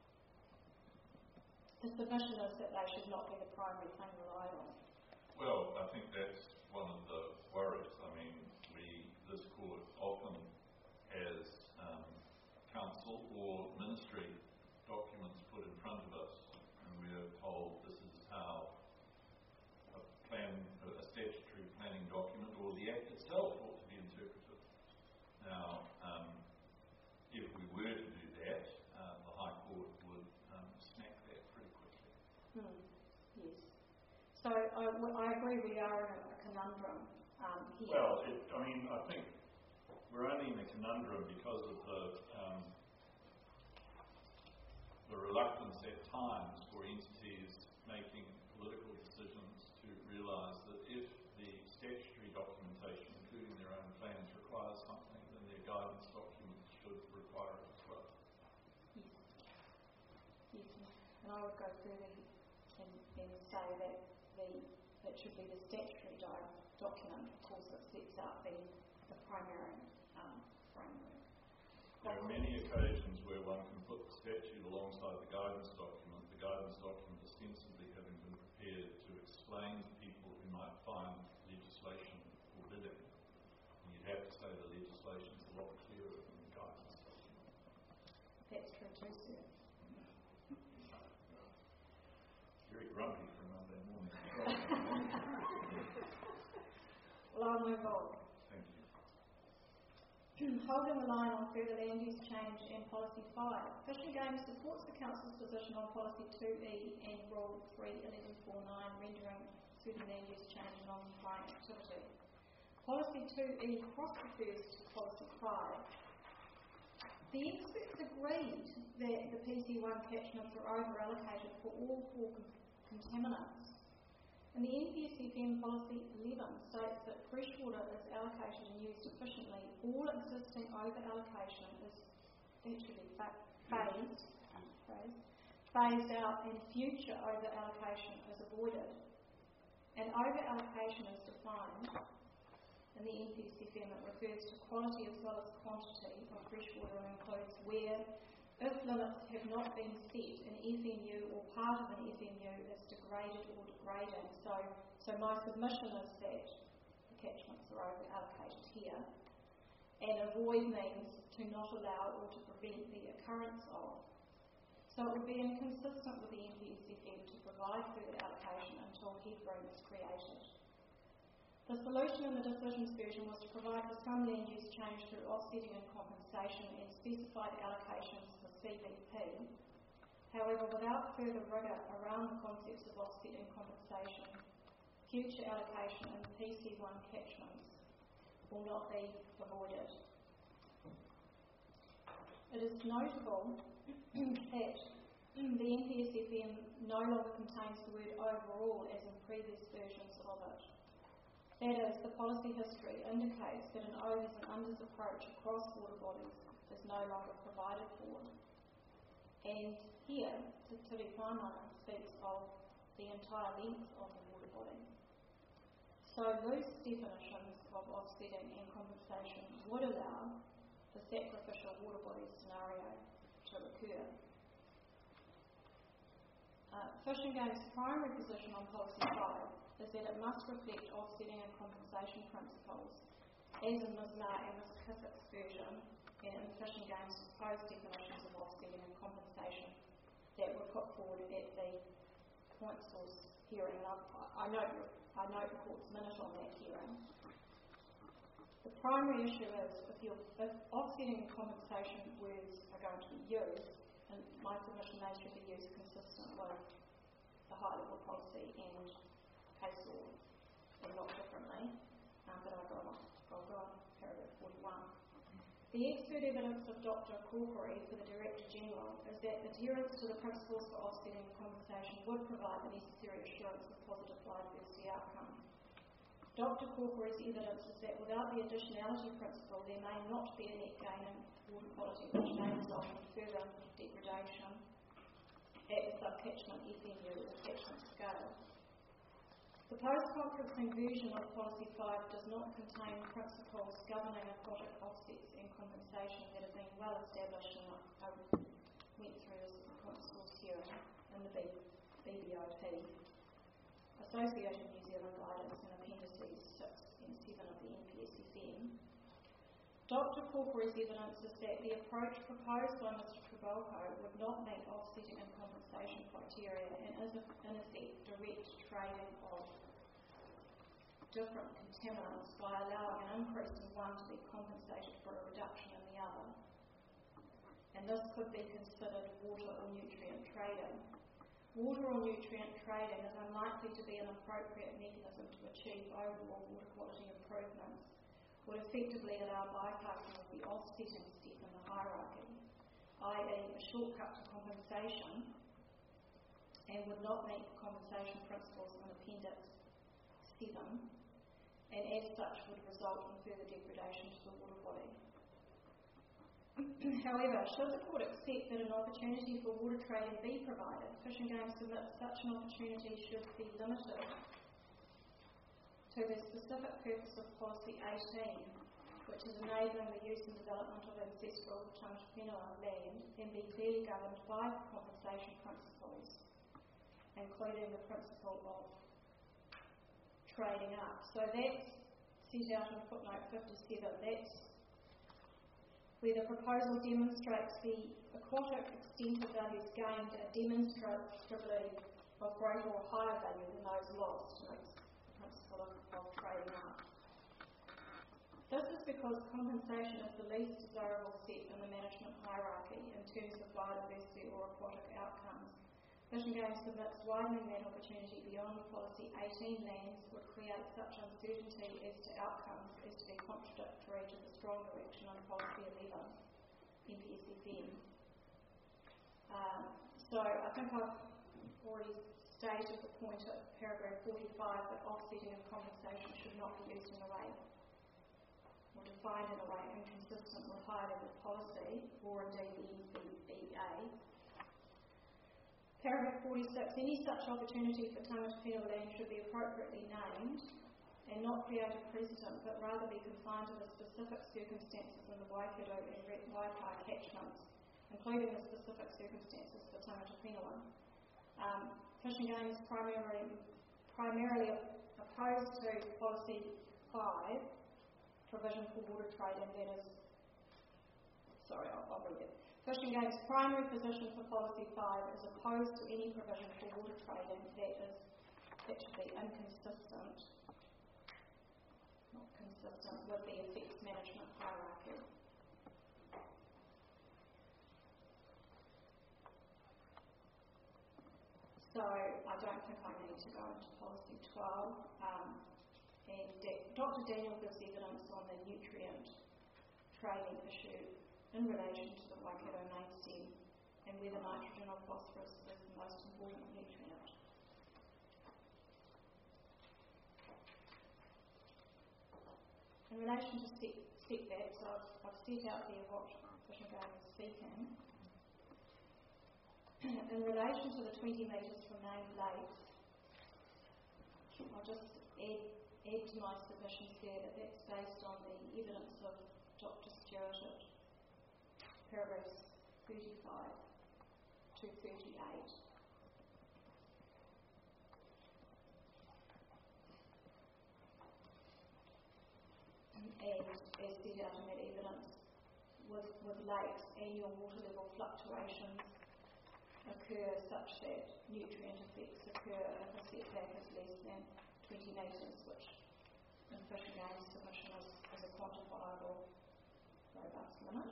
The submission is that they should not be the primary thing relied on. Well, I think that's one of the worries. I mean, we, this court often has um, council or ministry documents put in front of us, and we are told this is how a plan, a statutory planning document or the Act itself ought to be interpreted. Now, um, if we were to do that, uh, the High Court would um, smack that pretty quickly. Hmm. Yes. So I, I agree we are in a conundrum um, here. Well, it, I mean, I think we're only in a conundrum because of the um, the reluctance at times for entities making political decisions to realise that if the statutory documentation, including their own plans, requires something, then their guidance documents should require it as well. Yes. Yes. And I would go further and, and say that the it should be the statutory di- document, of course, that sets out the, the primary um, framework. There are many occasions where one can put the statute alongside the guidance document, the guidance document ostensibly having been prepared to explain to people who might find legislation forbidding. And you'd have to say the legislation is a lot clearer than the guidance document. That's true too, sir. Very grumpy for a Monday morning. Well, I'll move on. Holding the line on further land use change and policy five. Fish and Game supports the Council's position on policy two E and rule three eleven forty-nine, rendering certain land use change non-compliant activity. Policy two E cross-refers to policy five. The experts agreed that the P C one catchments are over-allocated for all four con- contaminants. And the N P S F M policy eleven states that freshwater is allocated and used efficiently. All existing over-allocation is actually fa- phased, phased, phased out, and future over-allocation is avoided. And over-allocation is defined in the N P S F M. It refers to quality as well as quantity of freshwater and includes where, if limits have not been set, an F M U or part of an F M U is degraded or degrading. So, so my submission is that the catchments are over-allocated here. and avoid means to not allow or to prevent the occurrence of. So it would be inconsistent with the N P S F M to provide further allocation until headroom is created. The solution in the decisions version was to provide for some land use change through offsetting and compensation and specified allocations for C V P. However, without further rigour around the concepts of offset and compensation, future allocation in P C one catchments will not be avoided. It is notable that the N P S F M no longer contains the word overall as in previous versions of it. That is, the policy history indicates that an overs and unders approach across water bodies is no longer provided for. And here, Te Ture Whānau speaks of the entire length of the water body. So loose definitions of offsetting and compensation would allow the sacrificial water body scenario to occur. Uh, Fish and Game's primary position on Policy five is that it must reflect offsetting and compensation principles, as in Miz Nah and Miz Kissack's version, and in Fish and Game's proposed definitions of offsetting and compensation that were put forward at the point source hearing. And I, I note I note the court's minute on that hearing. The primary issue is if, you're, if offsetting and compensation words are going to be used, and my submission they should be used consistent with the high level policy and case law, and not differently, um, but I'll go on, I'll go on paragraph forty-one. The expert evidence of Doctor Corkery for the Director General is that adherence to the principles for offsetting and compensation would provide the necessary assurance of positive biodiversity outcome. Doctor Corkery's evidence is that without the additionality principle, there may not be a net gain in water quality, which may result in further degradation at the subcatchment F M U or catchment scale. The post-conferencing version of Policy five does not contain principles governing aquatic offsets and compensation that have been well established, and I went through this at the point source hearing in the B B O P, Associated New Zealand Guidance and Appendices six and seven of the N P S F M. Doctor Corkery's evidence is that the approach proposed by Mister Trabalco would not meet offsetting and compensation criteria and is in effect direct trading of different contaminants by allowing an increase in one to be compensated for a reduction in the other. And this could be considered water or nutrient trading. Water or nutrient trading is unlikely to be an appropriate mechanism to achieve overall water quality improvements, would effectively allow bypassing of the offsetting step in the hierarchy, that is a shortcut to compensation, and would not meet the compensation principles in Appendix seven, and as such would result in further degradation to the water body. However, should the court accept that an opportunity for water trading be provided, Fish and Game submits such an opportunity should be limited to the specific purpose of Policy eighteen, which is enabling the use and development of ancestral Tangata Whenua land, and be clearly governed by compensation principles, including the principle of trading up. So that's set out in footnote fifty-seven. That's where the proposal demonstrates the aquatic extent of values gained are demonstratively of greater or higher value than those lost, and it's the principle of, of trading up. This is because compensation is the least desirable step in the management hierarchy in terms of biodiversity or aquatic outcomes. Fish and Game submits widening that opportunity beyond Policy eighteen lands would create such uncertainty as to outcomes as to be contradictory to the strong direction on Policy eleven, N P S F M. Um, so I think I've already stated the point at paragraph forty-five that offsetting and compensation should not be used in a way or defined in a way inconsistent with higher level policy or indeed the N C B A. Paragraph forty-six, any such opportunity for Tangata Whenua land should be appropriately named and not create a precedent, but rather be confined to the specific circumstances in the Waikato and Waipa catchments, including the specific circumstances for Tangata Whenua. Um, Fish and Game is primarily, primarily opposed to Policy five provision for water trading that is, sorry, I'll, I'll read it. Fish and Game's primary position for Policy five is opposed to any provision for water trading that is actually inconsistent, not consistent with the effects management hierarchy. So I don't think I need to go into Policy twelve. Um, and Doctor Daniel gives evidence on the nutrient trading issue in relation to the Waikato main stem and whether nitrogen or phosphorus is the most important nutrient. In relation to setbacks, I've, I've set out there what Fish and Game is seeking. In relation to the twenty metres from named lakes, I'll just add, add to my submissions there that that's based on the evidence of Doctor Stewart at paragraphs thirty-five to thirty-eight. And as set out in that evidence, with, with lakes, annual water level fluctuations occur such that nutrient effects occur if a setback is less than twenty metres, which in Fish and Game's submission is, is a quantifiable robust limit.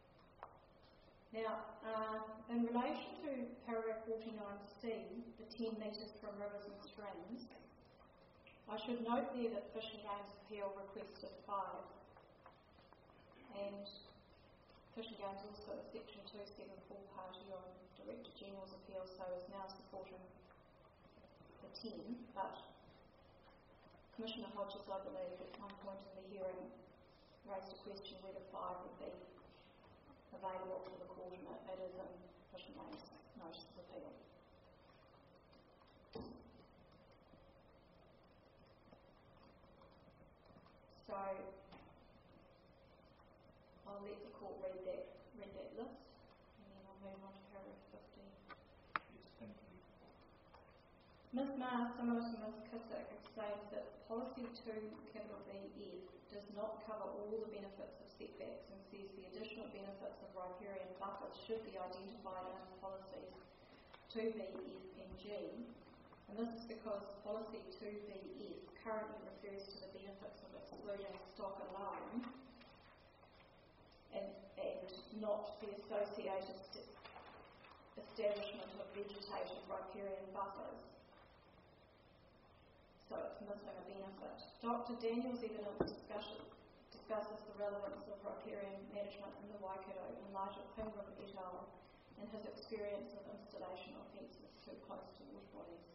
Now, uh, in relation to paragraph forty-nine C, the ten metres from rivers and streams, I should note there that Fish and Game's appeal requested five, and Fish and Game's also a Section two seventy-four party on Director General's appeal, so is now supporting the ten, but Commissioner Hodges, I believe, at one point in the hearing raised a question whether five would be available to the court, and it is in Fish and Game's notice of appeal. So I'll let the court read that, read that list, and then I'll move on to paragraph fifteen. Yes, thank you. Miz Maher, similar to Miz Kissick, explains that Policy two, capital B F, does not cover all the benefits of setbacks and says the additional benefits of riparian buffers should be identified in policies two B F and G. And this is because Policy two B F currently refers to the benefits of excluding stock alone and, and not the associated st- establishment of vegetated riparian buffers. So it's missing a benefit. Doctor Daniel's evidence discusses, discusses the relevance of riparian management in the Waikato in light of Pingram et al. And his experience of installation of fences too close to water bodies.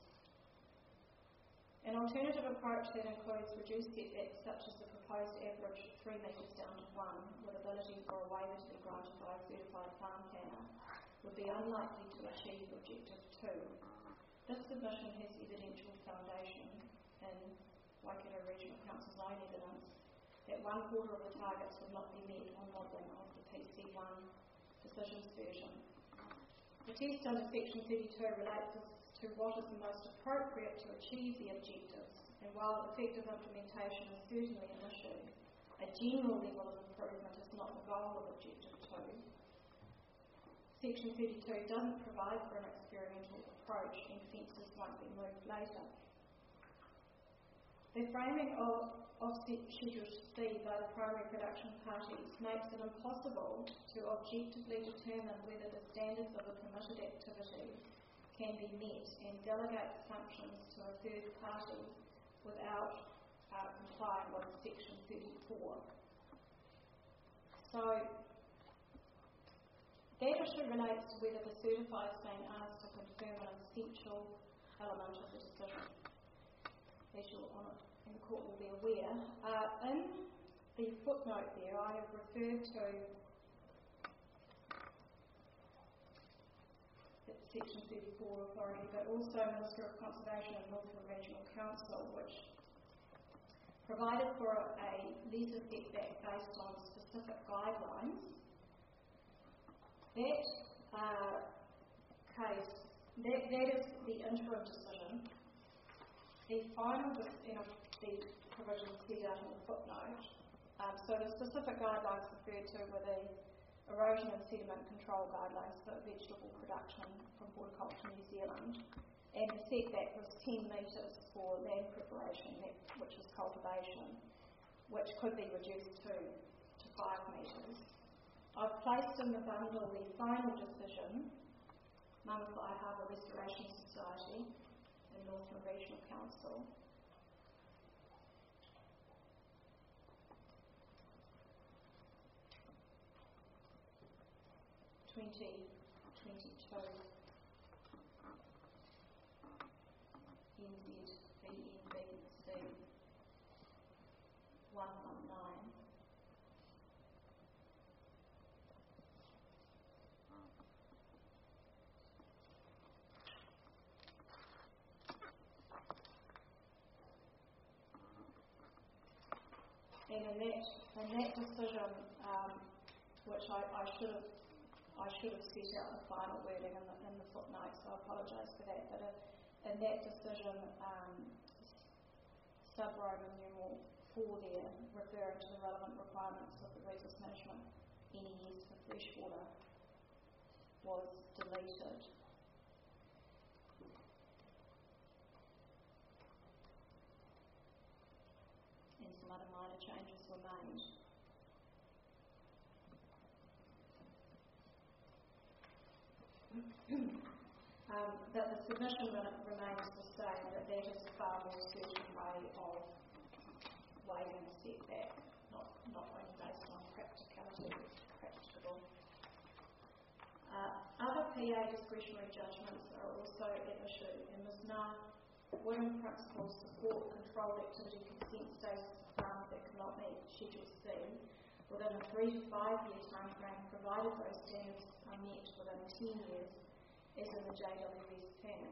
An alternative approach that includes reduced setbacks such as the proposed average three metres down to one, with ability for a waiver to be granted by a certified farm planner, would be unlikely to achieve Objective two. This submission has evidential foundation in Waikato Regional Council's own evidence that one quarter of the targets would not be met on modelling of the P C one decisions version. The test under Section thirty-two relates to what is the most appropriate to achieve the objectives, and while effective implementation is certainly an issue, a general level of improvement is not the goal of Objective two. Section thirty-two doesn't provide for an experimental approach, and fences won't be moved later. The framing of offset Schedule C by the primary production parties makes it impossible to objectively determine whether the standards of a permitted activity can be met and delegates functions to a third party without uh, complying with Section thirty-four. So that issue relates to whether the certifier is being asked to confirm an essential element of the decision. As you're on it, and the court will be aware. Uh, in the footnote there, I have referred to Section thirty-four authority, but also Minister of Conservation and Northern Regional Council, which provided for a lesser setback based on specific guidelines. That uh, case, that, that is the interim decision. The final, you know, the provision set out in the footnote Um, so the specific guidelines referred to were the erosion and sediment control guidelines for vegetable production from Horticulture New Zealand, and the setback was ten metres for land preparation, which is cultivation, which could be reduced to, to five metres. I've placed in the bundle the final decision, Mangawhai Harbour Restoration Society and Northland Regional Council. twenty twenty-two N Z B N B C one one nine. And in that, in that decision, um, which I, I should have I should have set out the final wording in the, in the footnote, so I apologise for that. But uh, in that decision, um, sub-Roman numeral four there, referring to the relevant requirements of the resource management N E S for freshwater, was deleted. And some other minor changes were made. um, that the submission remains the same, that that is a far more certain way of waiving a setback, not, not only based on practicality, practicable. Uh, other P A discretionary judgments are also at issue, and Miz Nah would in principle support controlled activity consent status for farms that cannot meet Schedule C within a three to five year time frame, provided those standards are met within ten years, as in the J W S plan.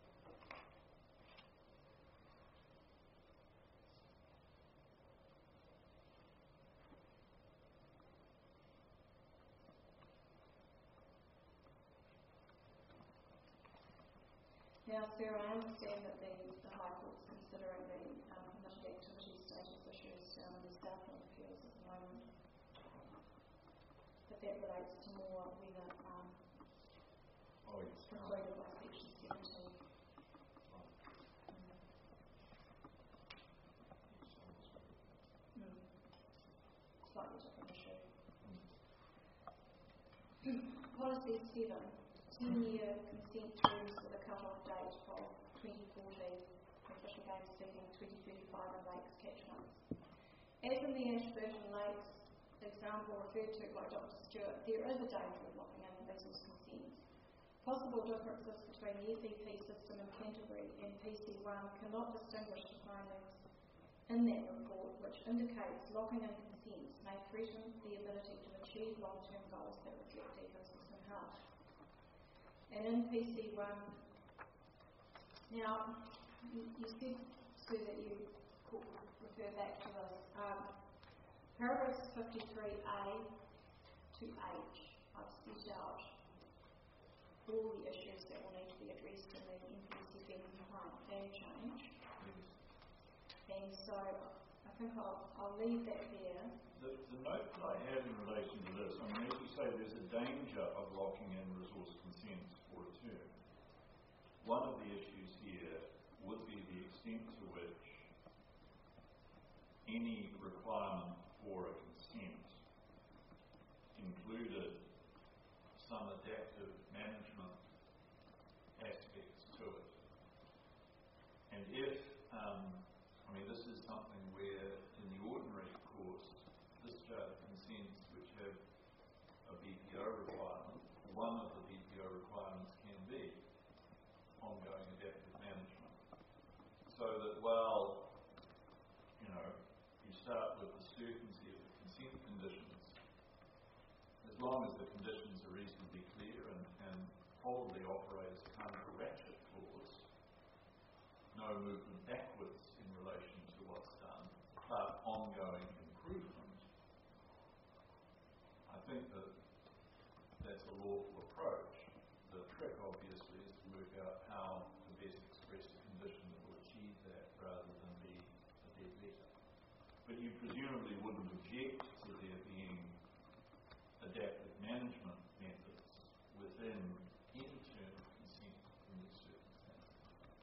Now, Sarah, I understand that the, the High Court's considering the um, permitted activity status issues down in the Southland appeals at the moment. But that relates to more whether um, Oh, yes. precluded by Section seventeen. Mm. Slightly different issue. Policy seven, ten-year consent terms with a cut-off date of twenty fourteen for fish and game season, twenty thirty-five in lakes catchments. As in the Ashburton Lakes example referred to by Doctor Stewart, there is a danger of locking in resource consents. Possible differences between the F E P system in Canterbury and P C one cannot distinguish the findings in that report, which indicates locking in consents may threaten the ability to achieve long-term goals that reflect ecosystem health. And in P C one, now, you, you said, Sue, that you could refer back to this. Um, paragraphs fifty-three A to H, I've set out all the issues that will need to be addressed in the N P C B compliant plan change. And so I think I'll, I'll leave that there. The, the note that I have in relation to this, I mean, as you say, there's a danger of locking in resource consents for a term. One of the issues here would be the extent to which any requirement for a consent included some adaptive management aspects to it. And if, um, I mean, this is something where in the ordinary course, discharge consents which have a B P O requirement, one of the B P O requirements can be ongoing adaptive management. So that while, you know, you start with the certainty of the consent conditions, as long as the conditions are reasonably clear and, and probably operate as a kind of a ratchet clause, no movement backwards in relation to what's done, but ongoing improvement, I think that that's a lawful approach. The trick, obviously, is to work out how to best express a condition that will achieve that rather than be a dead letter. but you presumably wouldn't object to there being adaptive management methods within any term of consent in these circumstances.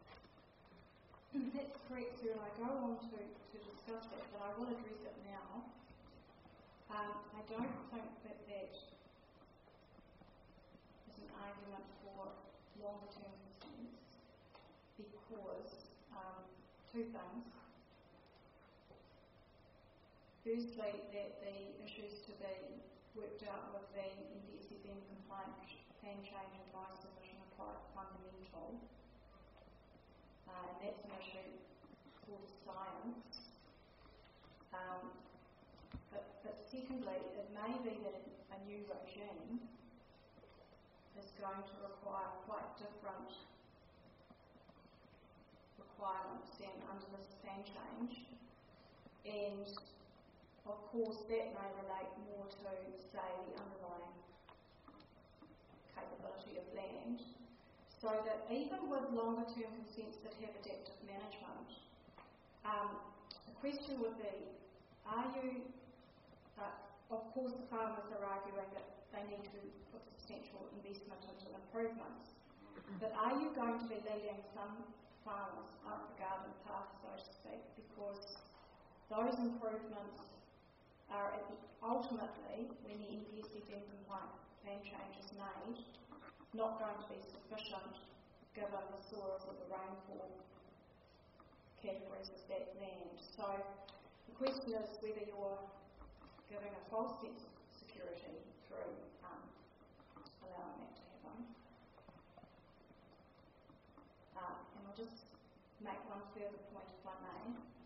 That's correct, sir, and I go on to, to discuss it, but I will address it now. Um, I don't think that that is an argument for longer term consents because um, two things. Firstly, that the issues to be worked out with the N D S F M compliant plan change and my submission are quite fundamental. Uh, and that's an issue for the science. Um, but, but secondly, it may be that a new regime is going to require quite different requirements than under this plan change. And of course, that may relate more to, say, the underlying capability of land. So that even with longer term consents that have adaptive management, um, the question would be, are you, uh, of course the farmers are arguing that they need to put substantial investment into improvements, but are you going to be leading some farmers up the garden path, so to speak, because those improvements are at the, ultimately, when the N D S F M compliant plan change is made, not going to be sufficient given the soils or the rainfall categories of that land. So the question is whether you're giving a false sense of security through um, allowing that to happen. Uh, and I'll just make one further point if I may.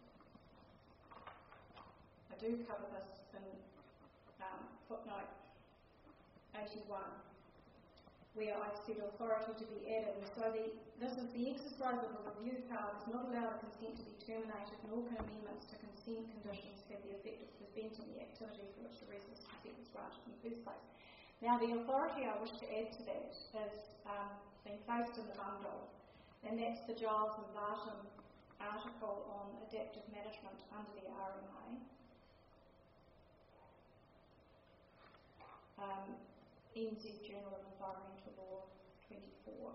I do cover this in um, footnote eighty-one, where I've said authority to be added. And so the, this is the exercise of a review power does not allow a consent to be terminated, nor can amendments to consent conditions have the effect of preventing the activity for which the residence consent was granted in the first place. Now, the authority I wish to add to that is um, being placed in the bundle, and that's the Giles and Barton article on adaptive management under the R M A. Um, N Z Journal of Environmental Law twenty-four.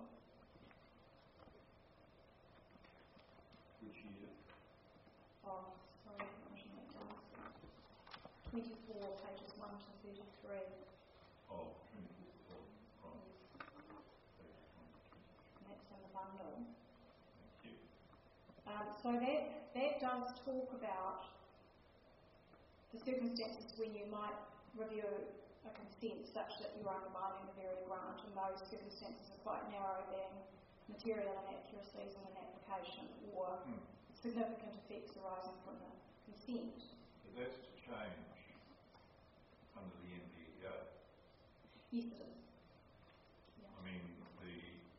Which year? Oh, sorry, I'm writing that down. twenty-four, pages one to thirty-three. Oh, twenty-four. Oh, right. Yes. And that's in the bundle. Thank you. Um, so that, that does talk about the circumstances when you might review a consent such that you're undermining the very grant, and those circumstances are quite narrow, being material inaccuracies in an application or hmm. significant effects arising from the consent. But that's to change under the N D E A. Yes, it is. Yeah. I mean, the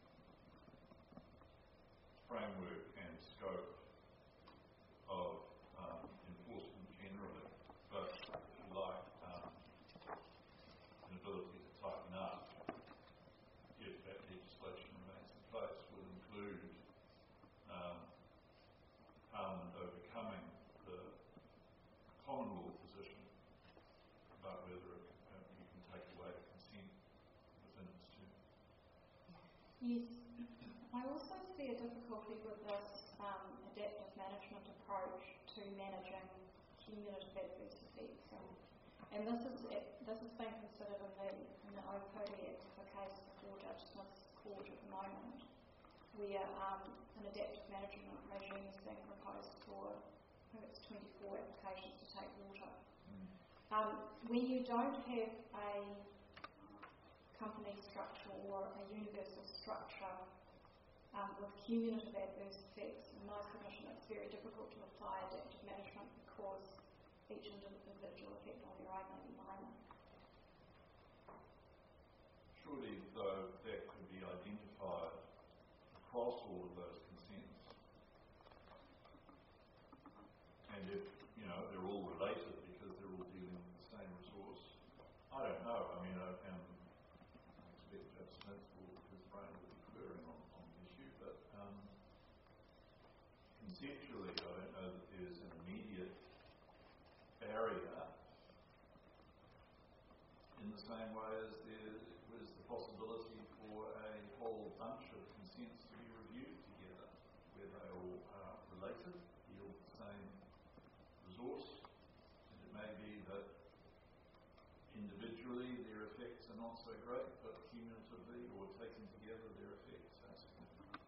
framework and scope of um, enforcement generally, but if you like, um, an ability to tighten up if that legislation remains in place would include um, Parliament overcoming the common law position about whether it, uh, you can take away consent within its term. Yes. I also see a difficulty with this um, adaptive management approach to managing cumulative adverse effects. And, and this is this is being considered in the, in the O P O D Act, a case before Judge Smith's court at the moment, where um, an adaptive management regime is being proposed for, I think it's twenty-four applications to take water. Mm. Um, when you don't have a company structure or a universal structure um, with cumulative adverse effects, in my submission it's very difficult to apply adaptive management because each individual effect on their own may be minor. Surely, though, that could be identified across all of those consents. And if, you know, they're all related because they're all dealing with the same resource, I don't know. I mean, I, um, I expect Judge Smith will, his brain will be querying on, on the issue, but um, conceptually, I don't know that there's an immediate same way as there was the possibility for a whole bunch of consents to be reviewed together, where they all are related, yield the same resource, and it may be that individually their effects are not so great, but cumulatively or taken together their effects are significant.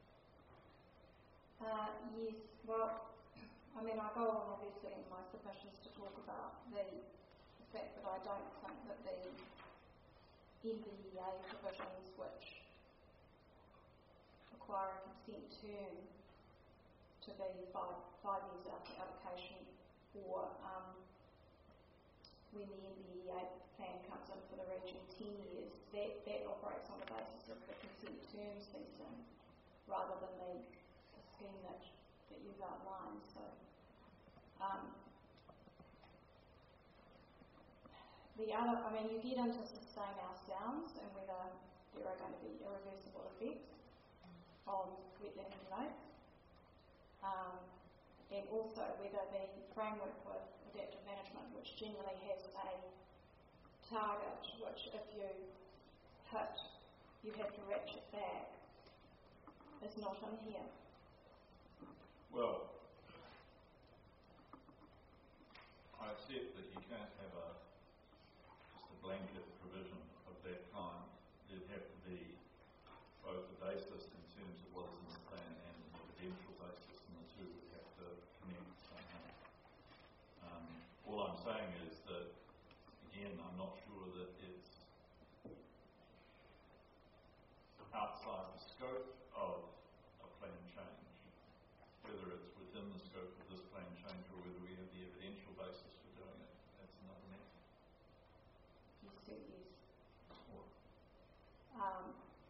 Uh, yes, well, I mean, I go on obviously in my submissions to talk about the fact that I don't think that the N B E A provisions which require a consent term to be five, five years after application, or um, when the N B E A plan comes in for the region ten years, that, that operates on the basis of the consent term ceasing rather than the, the scheme that, that you've outlined. So, um, the other, I mean, you get into sustain our sounds and whether there are going to be irreversible effects on wetland lakes, um, and also whether the framework with adaptive management, which generally has a target which if you hit, you have to ratchet back, is not in here. Well, I accept that you can't have a just a blanket provision of that kind. There'd have to be both a basis in terms of what is in the plan and an evidential basis, and the two would have to connect somehow. Um, all I'm saying is that, again, I'm not sure that it's outside the scope of a plan change. Whether it's within the scope of this plan change or whether we have the evidential basis for doing it, that's another matter. Yes, sir, yes. Um,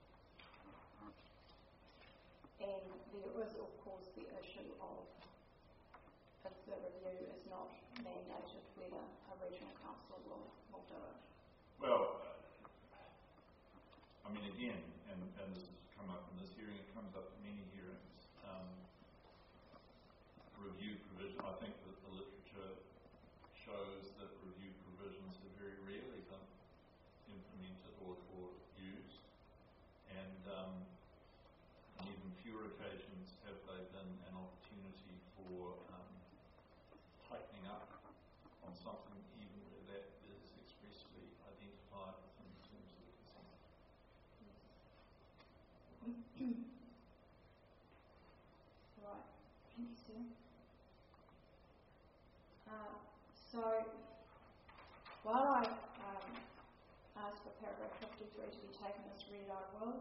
and there is, of course, the issue of if the review is not mandated, whether a regional council will, will do it. Well, I mean, again, and, and this has come up in this hearing, it comes up in many hearings. Um, review provision, I think that the literature shows that review provisions have very rarely been implemented or, or used, and um, on even fewer occasions have they been an opportunity for um, tightening up on something even where that is expressly identified within the terms of the consent. Right, thank you, sir. Uh, so, while I um, ask for paragraph fifty-three to be taken as read, I will,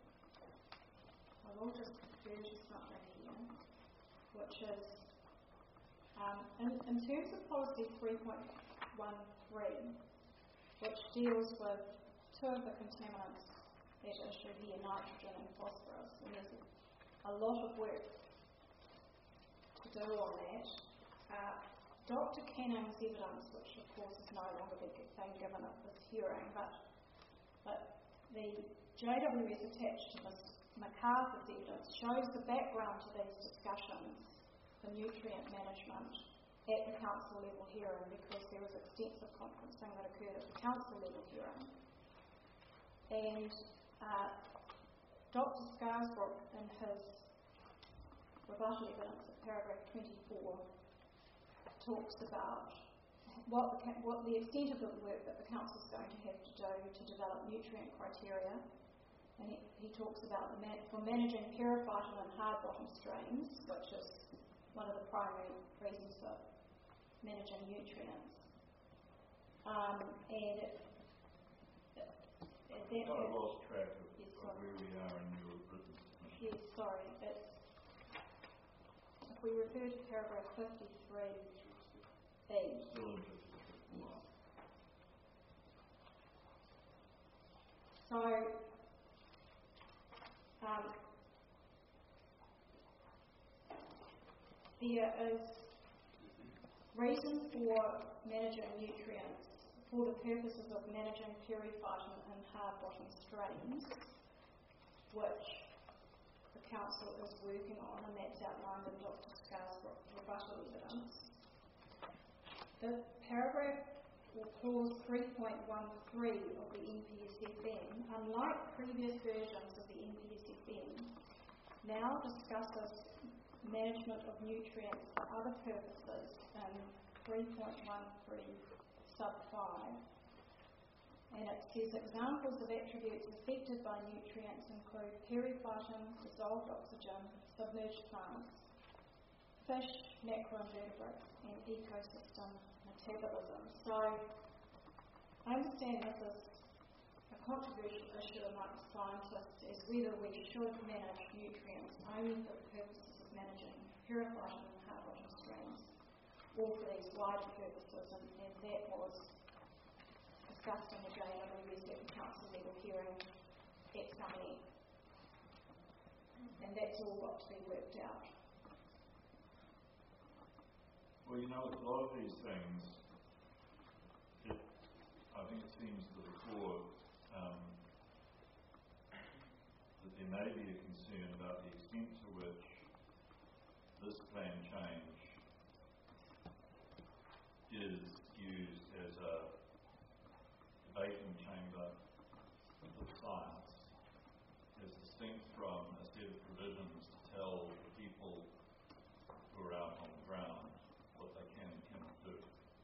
I will just refer to something here, which is, um, in, in terms of policy three point one three, which deals with two of the contaminants at issue here, nitrogen and phosphorus, and there's a lot of work to do on that. Uh, Doctor Canning's evidence, which of course is no longer being given at this hearing, but, but the J W S attached to Miz MacArthur's evidence shows the background to these discussions for nutrient management at the council level hearing, because there was extensive conferencing that occurred at the council level hearing. And uh, Doctor Scarsbrook, in his rebuttal evidence at paragraph twenty-four, talks about what the, what the extent of the work that the council is going to have to do to develop nutrient criteria, and he, he talks about the man, for managing periphyton and hard bottom streams, which is one of the primary reasons for managing nutrients. Um, and it, it, it, that I lost track of, yes, of where we are in your written submission. Yes, sorry. It's, if we refer to paragraph fifty-three B. Still in fifty-three. So, um, there is reason for managing nutrients for the purposes of managing periphyton and hard bottom streams, which the council is working on, and that's outlined in Doctor Scarsbrook's rebuttal evidence. The paragraph or clause three point one three of the N P S F N, unlike previous versions of the N P S F N, now discusses management of nutrients for other purposes in three point one three sub five. And it says examples of attributes affected by nutrients include periphyton, dissolved oxygen, submerged plants, fish, macroinvertebrates, and ecosystem metabolism. So I understand this is a controversial issue amongst scientists as whether we should manage nutrients only for the purposes of managing periphyton and carbogen streams, or for these wider purposes, and, and that was discussed in the J W S at the Council level hearing at some length. And that's all got to be worked out. Well, you know, with a lot of these things, it, I think it seems to the core um, that there may be a concern about the extent to which this plan change is used as a debating chamber for science, as distinct from a set of provisions to tell the people who are out on the ground what they can and cannot do.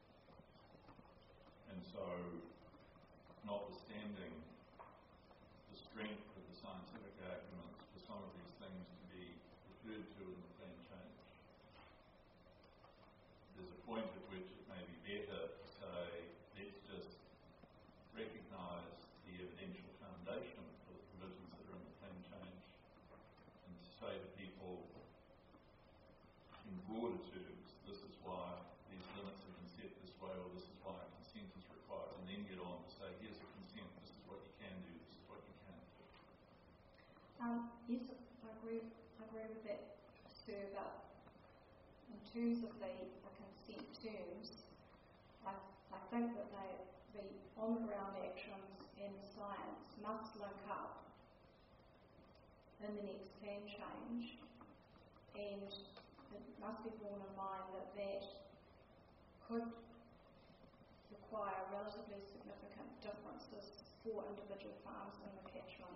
And so, notwithstanding the strength of the scientific arguments for some of these things to be referred to in the plan change, there's a point at which it may be better to say, let's just recognise the evidential foundation for the provisions that are in the plan change, and to say to people, in broader terms, this is why these limits have been set this way, or this is why a consent is required, and then get on to say, here's a consent, this is what you can do, this is what you can't do. Um, yes, I agree, I agree with that, sir, but in terms of the, the consent terms, I, I think that they, the on-the-ground actions and science must link up in the next plan change, and it must be borne in mind that that could require relatively significant differences for individual farms in the catchment,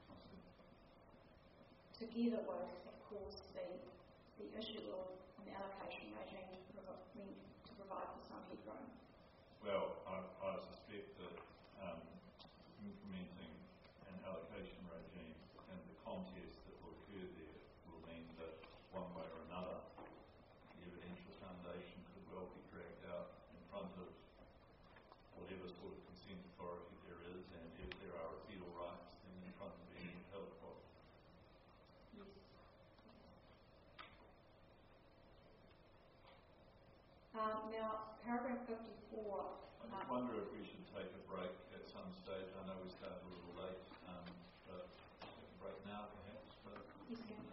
together with, of course, the, the issue of an allocation regime to, provi- to provide for some headroom. Well, I, I suspect that um, implementing an allocation regime and the contest that will occur there will mean that one way or another the evidential foundation could well be dragged out in front of whatever sort of consent authority there is, and if there are appeal rights, then in front of any appellate court. Yes. Um, now, paragraph fifty-four. I just wonder if we should take a break at some stage. I know we started a little late, um, but take a break now perhaps. But Yes,